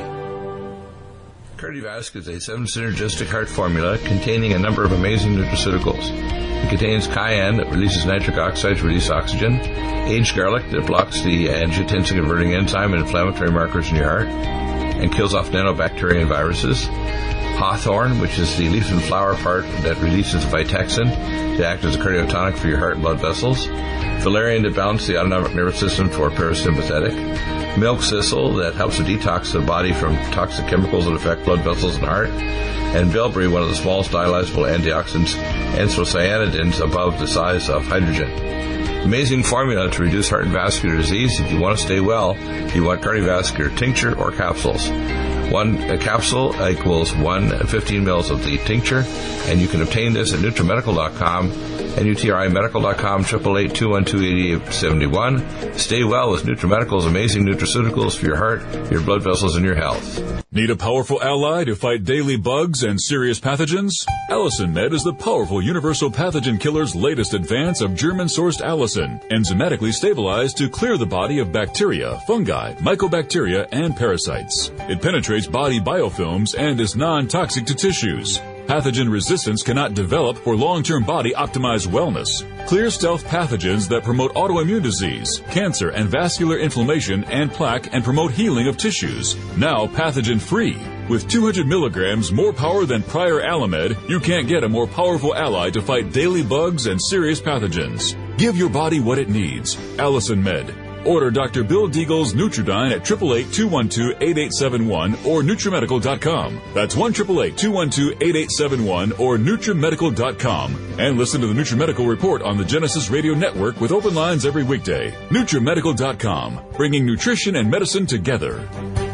Cardiovasc is a seven-synergistic heart formula containing a number of amazing nutraceuticals. It contains cayenne that releases nitric oxide to release oxygen, aged garlic that blocks the angiotensin-converting enzyme and inflammatory markers in your heart and kills off nanobacteria and viruses, hawthorn, which is the leaf and flower part that releases Vitexin to act as a cardiotonic for your heart and blood vessels, valerian to balance the autonomic nervous system for parasympathetic, milk thistle that helps to detox the body from toxic chemicals that affect blood vessels and heart, and bilberry, one of the smallest dialyzable antioxidants, anthocyanidins above the size of hydrogen. Amazing formula to reduce heart and vascular disease. If you want to stay well, you want cardiovascular tincture or capsules. One a capsule equals one fifteen mils of the tincture, and you can obtain this at NutriMedical dot com, N U T R I medical dot com, eight eight eight, two one two, eight eight seven one. Stay well with NutriMedical's amazing nutraceuticals for your heart, your blood vessels, and your health. Need a powerful ally to fight daily bugs and serious pathogens? Allicin Med is the powerful universal pathogen killer's latest advance of German-sourced allicin, enzymatically stabilized to clear the body of bacteria, fungi, mycobacteria, and parasites. It penetrates body biofilms and is non-toxic to tissues. Pathogen resistance cannot develop for long-term body-optimized wellness. Clear stealth pathogens that promote autoimmune disease, cancer, and vascular inflammation and plaque and promote healing of tissues. Now pathogen-free. With two hundred milligrams more power than prior Alamed, you can't get a more powerful ally to fight daily bugs and serious pathogens. Give your body what it needs. Allicin Med. Order Doctor Bill Deagle's Nutridyne at eight eight eight, two one two, eight eight seven one or NutriMedical dot com. That's one eight eight eight, two one two, eight eight seven one or NutriMedical dot com. And listen to the NutriMedical Report on the Genesis Radio Network with open lines every weekday. NutriMedical dot com, bringing nutrition and medicine together.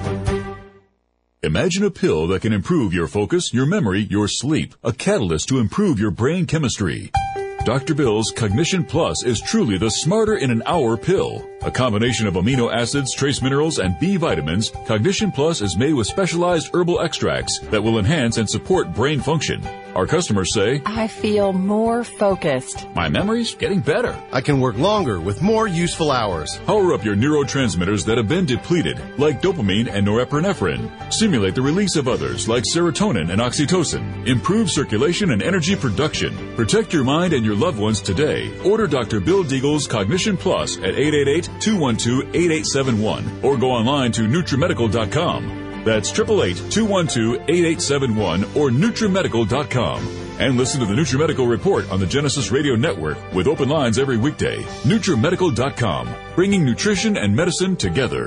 Imagine a pill that can improve your focus, your memory, your sleep, a catalyst to improve your brain chemistry. Doctor Bill's Cognition Plus is truly the smarter in an hour pill. A combination of amino acids, trace minerals, and B vitamins, Cognition Plus is made with specialized herbal extracts that will enhance and support brain function. Our customers say, I feel more focused. My memory's getting better. I can work longer with more useful hours. Power up your neurotransmitters that have been depleted, like dopamine and norepinephrine. Stimulate the release of others, like serotonin and oxytocin. Improve circulation and energy production. Protect your mind and your loved ones today. Order Doctor Bill Deagle's Cognition Plus at eight eight eight, two one two, eight eight seven one or go online to NutriMedical dot com. That's eight eight eight, two one two, eight eight seven one or NutriMedical dot com. And listen to the NutriMedical Report on the Genesis Radio Network with open lines every weekday. NutriMedical dot com, bringing nutrition and medicine together.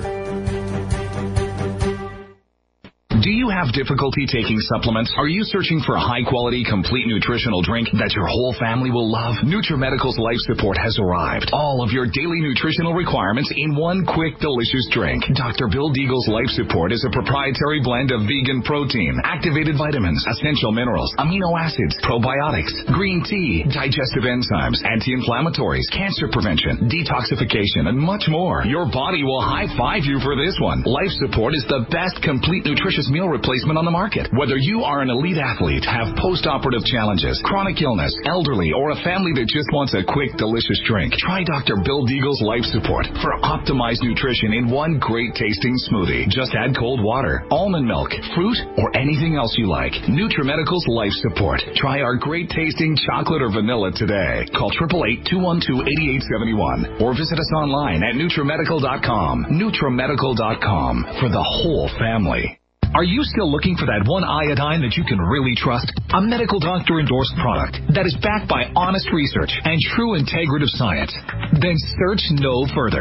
Do you have difficulty taking supplements? Are you searching for a high-quality, complete nutritional drink that your whole family will love? NutriMedical's Life Support has arrived. All of your daily nutritional requirements in one quick, delicious drink. Doctor Bill Deagle's Life Support is a proprietary blend of vegan protein, activated vitamins, essential minerals, amino acids, probiotics, green tea, digestive enzymes, anti-inflammatories, cancer prevention, detoxification, and much more. Your body will high-five you for this one. Life Support is the best complete nutritious meal replacement on the market. Whether you are an elite athlete, have post-operative challenges, chronic illness, elderly, or a family that just wants a quick, delicious drink, try Doctor Bill Deagle's Life Support for optimized nutrition in one great-tasting smoothie. Just add cold water, almond milk, fruit, or anything else you like. NutriMedical's Life Support. Try our great-tasting chocolate or vanilla today. Call eight eight eight, two one two, eight eight seven one or visit us online at NutriMedical dot com. NutriMedical dot com for the whole family. Are you still looking for that one iodine that you can really trust? A medical doctor-endorsed product that is backed by honest research and true integrative science? Then search no further.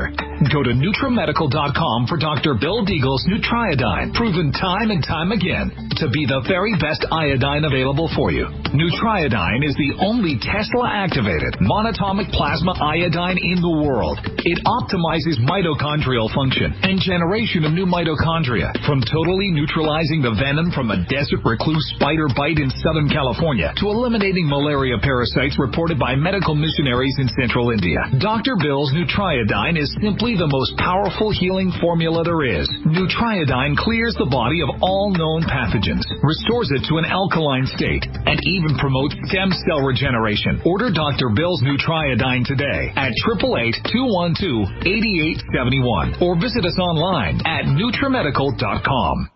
Go to Nutramedical dot com for Doctor Bill Deagle's Nutriodine, proven time and time again to be the very best iodine available for you. Nutriodine is the only Tesla-activated monatomic plasma iodine in the world. It optimizes mitochondrial function and generation of new mitochondria, from totally neutralizing the venom from a desert recluse spider bite in Southern California to eliminating malaria parasites reported by medical missionaries in central India. Doctor Bill's Nutriodine is simply the most powerful healing formula there is. Nutriodine clears the body of all known pathogens, restores it to an alkaline state, and even promotes stem cell regeneration. Order Doctor Bill's Nutriodine today at eight eight eight, two one two, eight eight seven one or visit us online at Nutramedical dot com.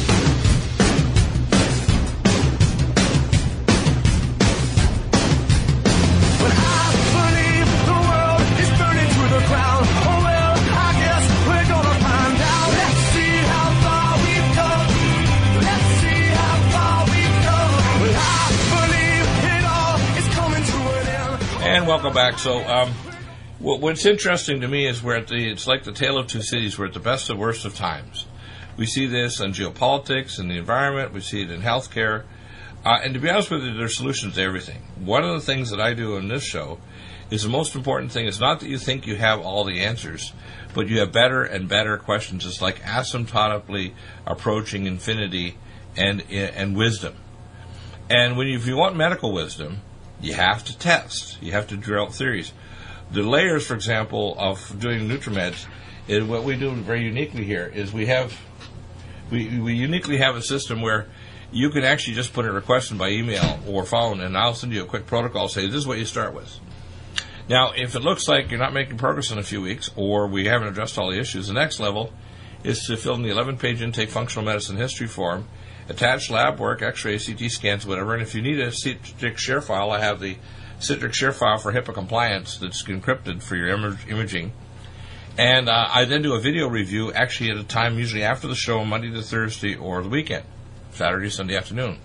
And welcome back. So, um, what's interesting to me is we're at the, it's like the tale of two cities. We're at the best and worst of times. We see this in geopolitics and the environment. We see it in healthcare. Uh, and to be honest with you, there's solutions to everything. One of the things that I do on this show is the most important thing is not that you think you have all the answers, but you have better and better questions. It's like asymptotically approaching infinity and, and wisdom. And when you, if you want medical wisdom, you have to test. You have to drill out theories. The layers, for example, of doing NutriMeds, is what we do very uniquely here is we have, we, we uniquely have a system where you can actually just put a request in by email or phone, and I'll send you a quick protocol, say this is what you start with. Now, if it looks like you're not making progress in a few weeks, or we haven't addressed all the issues, the next level is to fill in the eleven-page intake functional medicine history form, attach lab work, x-rays, C T scans, whatever, and if you need a Citrix share file, I have the Citrix share file for HIPAA compliance that's encrypted for your im- imaging. And uh, I then do a video review, actually at a time usually after the show, Monday to Thursday, or the weekend, Saturday, Sunday afternoon.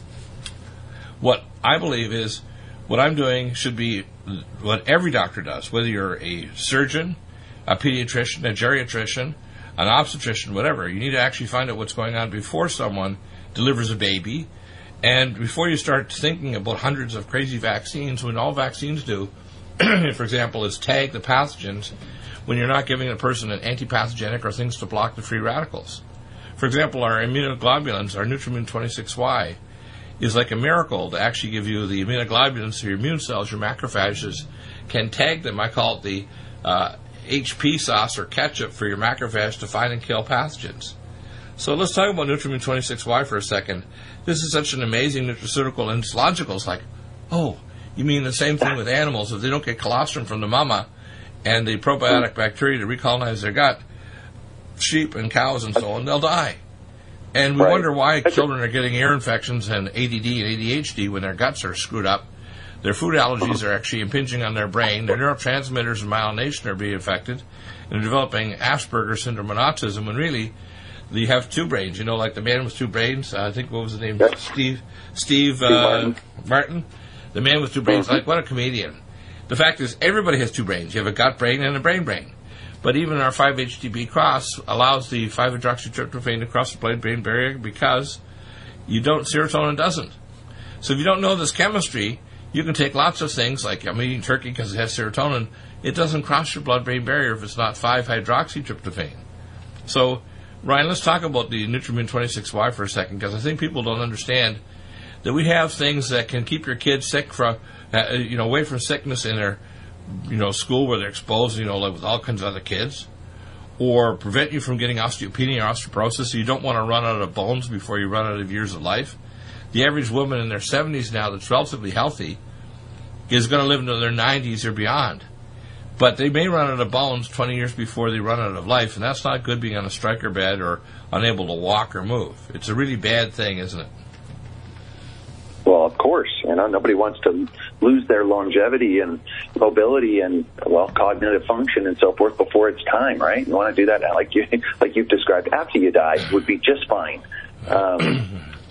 What I believe is what I'm doing should be what every doctor does, whether you're a surgeon, a pediatrician, a geriatrician, an obstetrician, whatever. You need to actually find out what's going on before someone delivers a baby, and before you start thinking about hundreds of crazy vaccines, when all vaccines do, for example, is tag the pathogens when you're not giving a person an antipathogenic or things to block the free radicals. For example, our immunoglobulins, our Nutrimin twenty-six Y, is like a miracle to actually give you the immunoglobulins so your immune cells, your macrophages, can tag them. I call it the uh, H P sauce or ketchup for your macrophage to find and kill pathogens. So let's talk about Nutrimin twenty-six Y for a second. This is such an amazing nutraceutical, and it's logical. It's like, oh, you mean the same thing with animals. If they don't get colostrum from the mama and the probiotic bacteria to recolonize their gut, sheep and cows and so on, they'll die. And we right. wonder why children are getting ear infections and A D D and A D H D when their guts are screwed up. Their food allergies are actually impinging on their brain. Their neurotransmitters and myelination are being affected. And they're developing Asperger's syndrome and autism when really you have two brains. You know, like the man with two brains. Uh, I think, what was his name? Yep. Steve Steve, uh, Steve Martin. Martin. The man with two brains. Mm-hmm. Like, what a comedian. The fact is, everybody has two brains. You have a gut brain and a brain brain. But even our five H T B cross allows the five hydroxytryptophan to cross the blood-brain barrier because you don't, serotonin doesn't. So if you don't know this chemistry, you can take lots of things, like I'm eating turkey because it has serotonin. It doesn't cross your blood-brain barrier if it's not five hydroxytryptophan. So, Ryan, let's talk about the Nutrimin twenty-six Y for a second, because I think people don't understand that we have things that can keep your kids sick from, uh, you know, away from sickness in their, you know, school where they're exposed, you know, like with all kinds of other kids, or prevent you from getting osteopenia or osteoporosis, so you don't want to run out of bones before you run out of years of life. The average woman in their seventies now that's relatively healthy is going to live into their nineties or beyond. But they may run out of bones twenty years before they run out of life, and that's not good being on a striker bed or unable to walk or move. It's a really bad thing, isn't it? Well, of course. You know, nobody wants to lose their longevity and mobility and, well, cognitive function and so forth before it's time, right? You want to do that like you, like you've described after you die would be just fine. Um,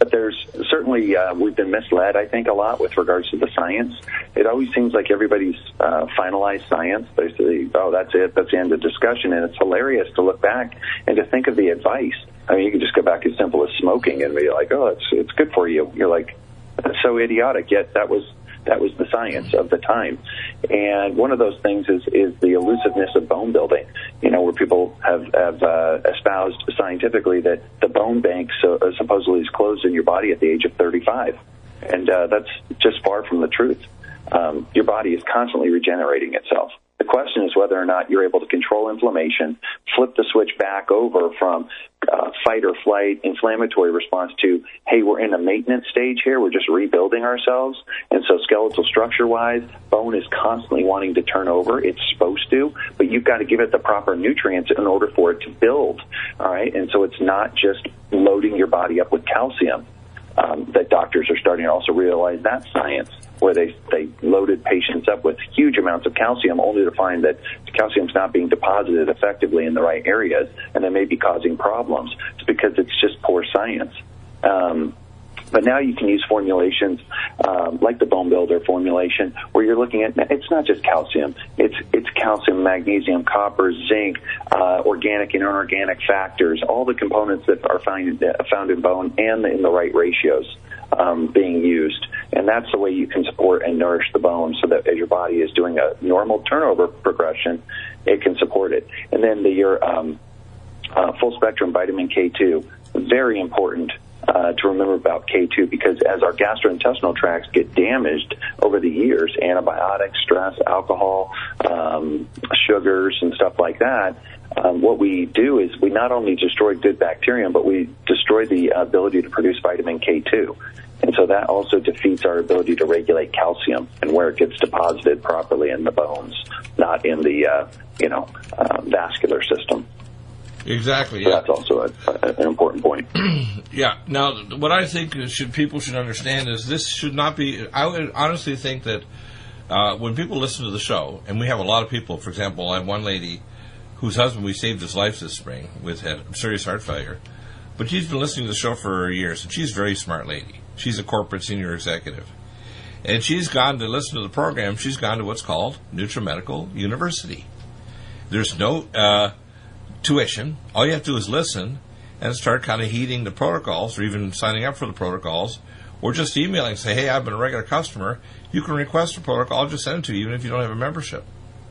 But there's certainly, uh, we've been misled, I think, a lot with regards to the science. It always seems like everybody's uh, finalized science. They say, oh, that's it, that's the end of discussion. And it's hilarious to look back and to think of the advice. I mean, you can just go back as simple as smoking and be like, oh, it's it's good for you. You're like, that's so idiotic, yet that was that was the science of the time. And one of those things is, is the elusiveness of bone building, you know, where people have, have uh, espoused scientifically that the bone bank so, uh, supposedly is closed in your body at the age of thirty-five. And uh, that's just far from the truth. Um, your body is constantly regenerating itself. The question is whether or not you're able to control inflammation, flip the switch back over from uh, fight or flight, inflammatory response to, hey, we're in a maintenance stage here, we're just rebuilding ourselves. And so skeletal structure-wise, bone is constantly wanting to turn over. It's supposed to, but you've got to give it the proper nutrients in order for it to build, all right? And so it's not just loading your body up with calcium. Um, that doctors are starting to also realize that's science, where they they loaded patients up with huge amounts of calcium only to find that calcium's not being deposited effectively in the right areas, and they may be causing problems. It's because it's just poor science. Um, but now you can use formulations um, like the Bone Builder formulation, where you're looking at, it's not just calcium, it's it's calcium, magnesium, copper, zinc, uh, organic and inorganic factors, all the components that are found, uh, found in bone and in the right ratios um, being used. And that's the way you can support and nourish the bone, so that as your body is doing a normal turnover progression, it can support it. And then the, your um, uh, full spectrum vitamin K two, very important Uh, to remember about K two, because as our gastrointestinal tracts get damaged over the years, antibiotics, stress, alcohol, um, sugars, and stuff like that, um, what we do is we not only destroy good bacterium, but we destroy the ability to produce vitamin K two. And so that also defeats our ability to regulate calcium and where it gets deposited properly in the bones, not in the, uh, you know, uh, vascular system. Exactly. So yeah. that's also a, a, an important point. Yeah. Now, what I think should people should understand is this should not be. I would honestly think that uh, when people listen to the show, and we have a lot of people. For example, I have one lady whose husband we saved his life this spring with had serious heart failure, but she's been listening to the show for years, and she's a very smart lady. She's a corporate senior executive, and she's gone to listen to the program. She's gone to what's called NutriMedical University. There's no uh, tuition. All you have to do is listen and start kind of heeding the protocols, or even signing up for the protocols, or just emailing and say, hey, I've been a regular customer. You can request a protocol. I'll just send it to you, even if you don't have a membership.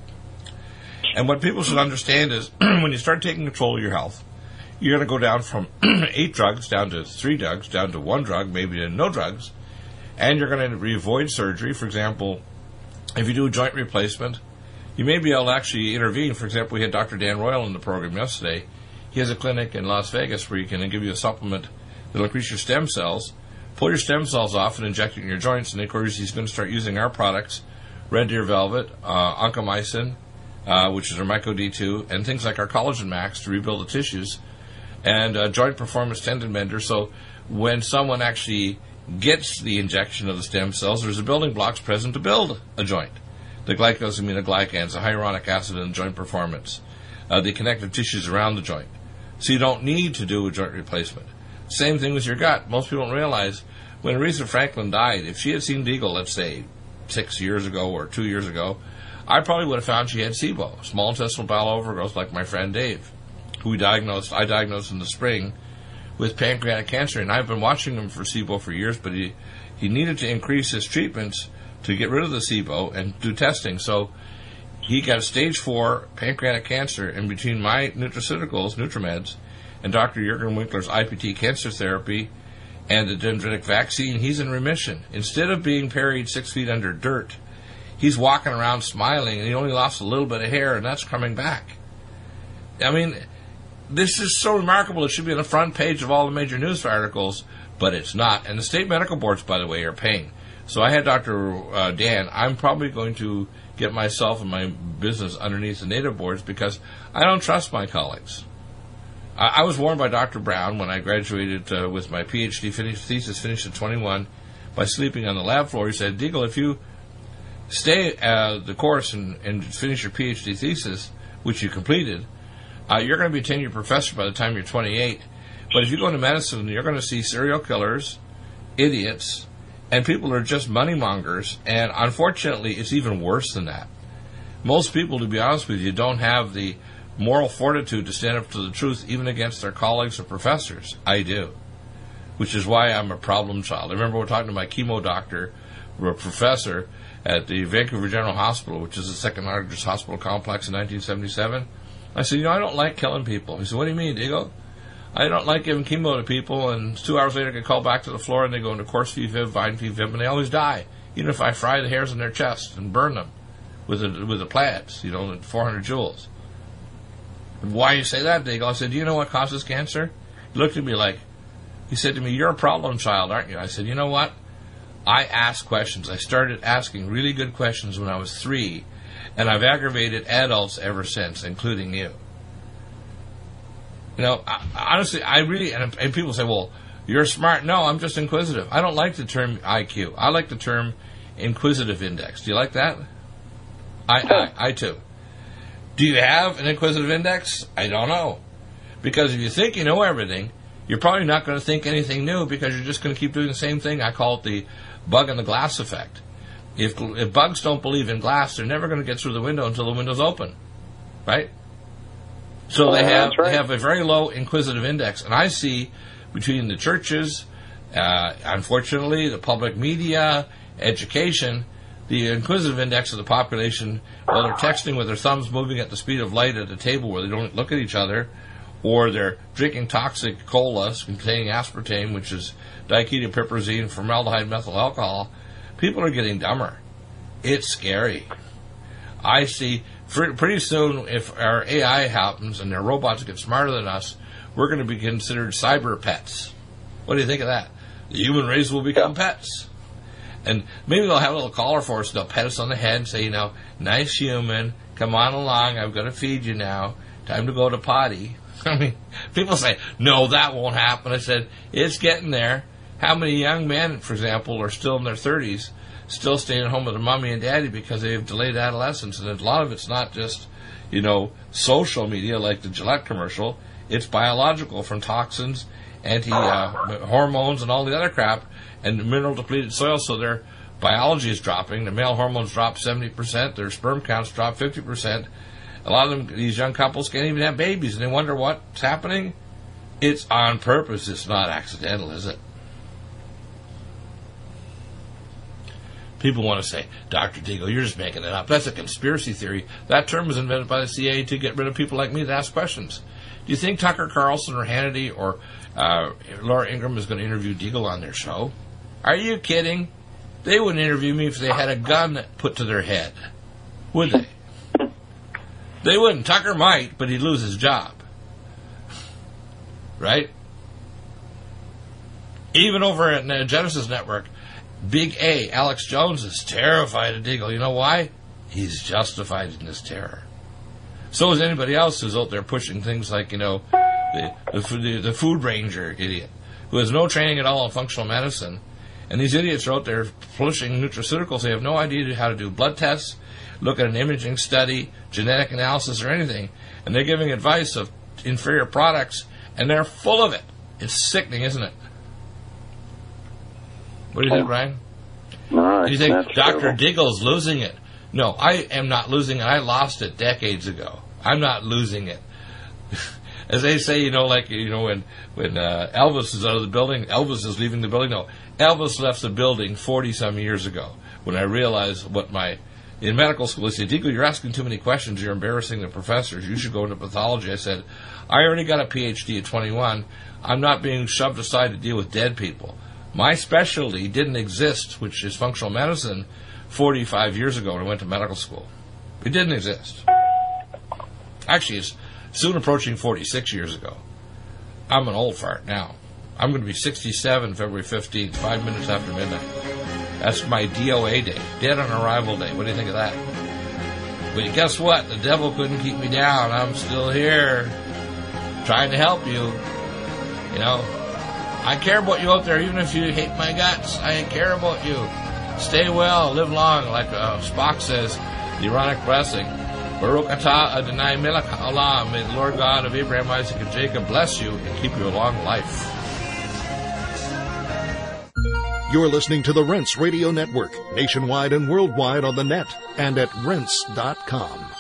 And what people should understand is when you start taking control of your health, you're going to go down from eight drugs down to three drugs, down to one drug, maybe to no drugs, and you're going to avoid surgery. For example, if you do a joint replacement, you may be able to actually intervene. For example, we had Doctor Dan Royal in the program yesterday. He has a clinic in Las Vegas where you can give you a supplement that will increase your stem cells, pull your stem cells off and inject it in your joints. And, of course, he's going to start using our products, Red Deer Velvet, uh, Oncomycin, uh, which is our Myco D two, and things like our Collagen Max to rebuild the tissues, and uh, Joint Performance Tendon Mender. So when someone actually gets the injection of the stem cells, there's a building blocks present to build a joint. The glycosaminoglycans, the hyaluronic acid in joint performance, uh, the connective tissues around the joint. So you don't need to do a joint replacement. Same thing with your gut. Most people don't realize when Aretha Franklin died, if she had seen Deagle, let's say, six years ago or two years ago, I probably would have found she had SIBO, small intestinal bowel overgrowth, like my friend Dave, who we diagnosed, I diagnosed in the spring with pancreatic cancer. And I've been watching him for SIBO for years, but he, he needed to increase his treatments to get rid of the SIBO and do testing. So he got stage four pancreatic cancer, and between my nutraceuticals, Nutrimeds, and Doctor Jurgen Winkler's I P T cancer therapy and the dendritic vaccine, he's in remission. Instead of being buried six feet under dirt, he's walking around smiling, and he only lost a little bit of hair, and that's coming back. I mean, this is so remarkable. It should be on the front page of all the major news articles, but it's not. And the state medical boards, by the way, are paying. So I had Doctor Uh, Dan. I'm probably going to get myself and my business underneath the native boards because I don't trust my colleagues. I, I was warned by Doctor Brown when I graduated uh, with my P H D finish, thesis finished at twenty-one by sleeping on the lab floor. He said, Deagle, if you stay uh, the course and, and finish your P H D thesis, which you completed, uh, you're going to be a tenured professor by the time you're twenty-eight. But if you go into medicine, you're going to see serial killers, idiots, and people are just money mongers. And unfortunately, it's even worse than that. Most people, to be honest with you, don't have the moral fortitude to stand up to the truth, even against their colleagues or professors. I do, which is why I'm a problem child. I remember we were talking to my chemo doctor, a professor at the Vancouver General Hospital, which is the second largest hospital complex, in nineteen seventy-seven. I said, you know, I don't like killing people. He said, what do you mean, Diego? I don't like giving chemo to people, and two hours later I get called back to the floor, and they go into coarse V V I V, vine V V I V, and they always die, even if I fry the hairs in their chest and burn them with the, with the plaids, you know, four hundred joules. Why you say that, Diego? I said, do you know what causes cancer? He looked at me like, he said to me, you're a problem child, aren't you? I said, you know what? I ask questions. I started asking really good questions when I was three, and I've aggravated adults ever since, including you. You know, I, honestly, I really, and, and people say, well, you're smart. No, I'm just inquisitive. I don't like the term I Q. I like the term inquisitive index. Do you like that? I, I, I too. Do you have an inquisitive index? I don't know. Because if you think you know everything, you're probably not going to think anything new, because you're just going to keep doing the same thing. I call it the bug in the glass effect. If, if bugs don't believe in glass, they're never going to get through the window until the window's open. Right? So they have right. they have a very low inquisitive index. And I see between the churches, uh, unfortunately, the public media, education, the inquisitive index of the population, while they're texting with their thumbs moving at the speed of light at a table where they don't look at each other, or they're drinking toxic colas containing aspartame, which is diketopiperazine, formaldehyde, methyl alcohol, people are getting dumber. It's scary. I see, pretty soon, if our A I happens and their robots get smarter than us, we're going to be considered cyber pets. What do you think of that? The human race will become pets. And maybe they'll have a little collar for us. They'll pet us on the head and say, you know, nice human, come on along, I'm going to feed you now. Time to go to potty. I mean, people say, no, that won't happen. I said, it's getting there. How many young men, for example, are still in their thirties, still staying at home with their mommy and daddy because they have delayed adolescence? And a lot of it's not just, you know, social media like the Gillette commercial. It's biological, from toxins, anti-hormones, uh, and all the other crap, and mineral-depleted soil, so their biology is dropping. The male hormones drop seventy percent. Their sperm counts drop fifty percent. A lot of them, these young couples, can't even have babies, and they wonder what's happening. It's on purpose. It's not accidental, is it? People want to say, Doctor Deagle, you're just making it up. That's a conspiracy theory. That term was invented by the C I A to get rid of people like me that ask questions. Do you think Tucker Carlson or Hannity or uh, Laura Ingraham is going to interview Deagle on their show? Are you kidding? They wouldn't interview me if they had a gun put to their head, would they? They wouldn't. Tucker might, but he'd lose his job. Right? Even over at the Genesis Network, Big A, Alex Jones, is terrified of Deagle. You know why? He's justified in his terror. So is anybody else who's out there pushing things like, you know, the, the, the food ranger idiot, who has no training at all in functional medicine. And these idiots are out there pushing nutraceuticals. They have no idea how to do blood tests, look at an imaging study, genetic analysis, or anything. And they're giving advice of inferior products, and they're full of it. It's sickening, isn't it? What do you think, Brian? No, do you think Doctor Deagle's losing it? No, I am not losing it. I lost it decades ago. I'm not losing it. As they say, you know, like, you know, when, when uh, Elvis is out of the building, Elvis is leaving the building. No, Elvis left the building forty-some years ago, when I realized what my... In medical school, they said, Deagle, you're asking too many questions. You're embarrassing the professors. You should go into pathology. I said, I already got a P H D at twenty-one. I'm not being shoved aside to deal with dead people. My specialty didn't exist, which is functional medicine, forty-five years ago when I went to medical school. It didn't exist. Actually, it's soon approaching forty-six years ago. I'm an old fart now. I'm going to be sixty-seven February fifteenth, five minutes after midnight. That's my D O A day, dead on arrival day. What do you think of that? But guess what? The devil couldn't keep me down. I'm still here, trying to help you. You know, I care about you out there, even if you hate my guts. I care about you. Stay well, live long, like uh, Spock says, the ironic blessing. Baruch atah Adonai melech haolam. May the Lord God of Abraham, Isaac, and Jacob bless you and keep you a long life. You're listening to the Rense Radio Network, nationwide and worldwide on the net and at rense dot com.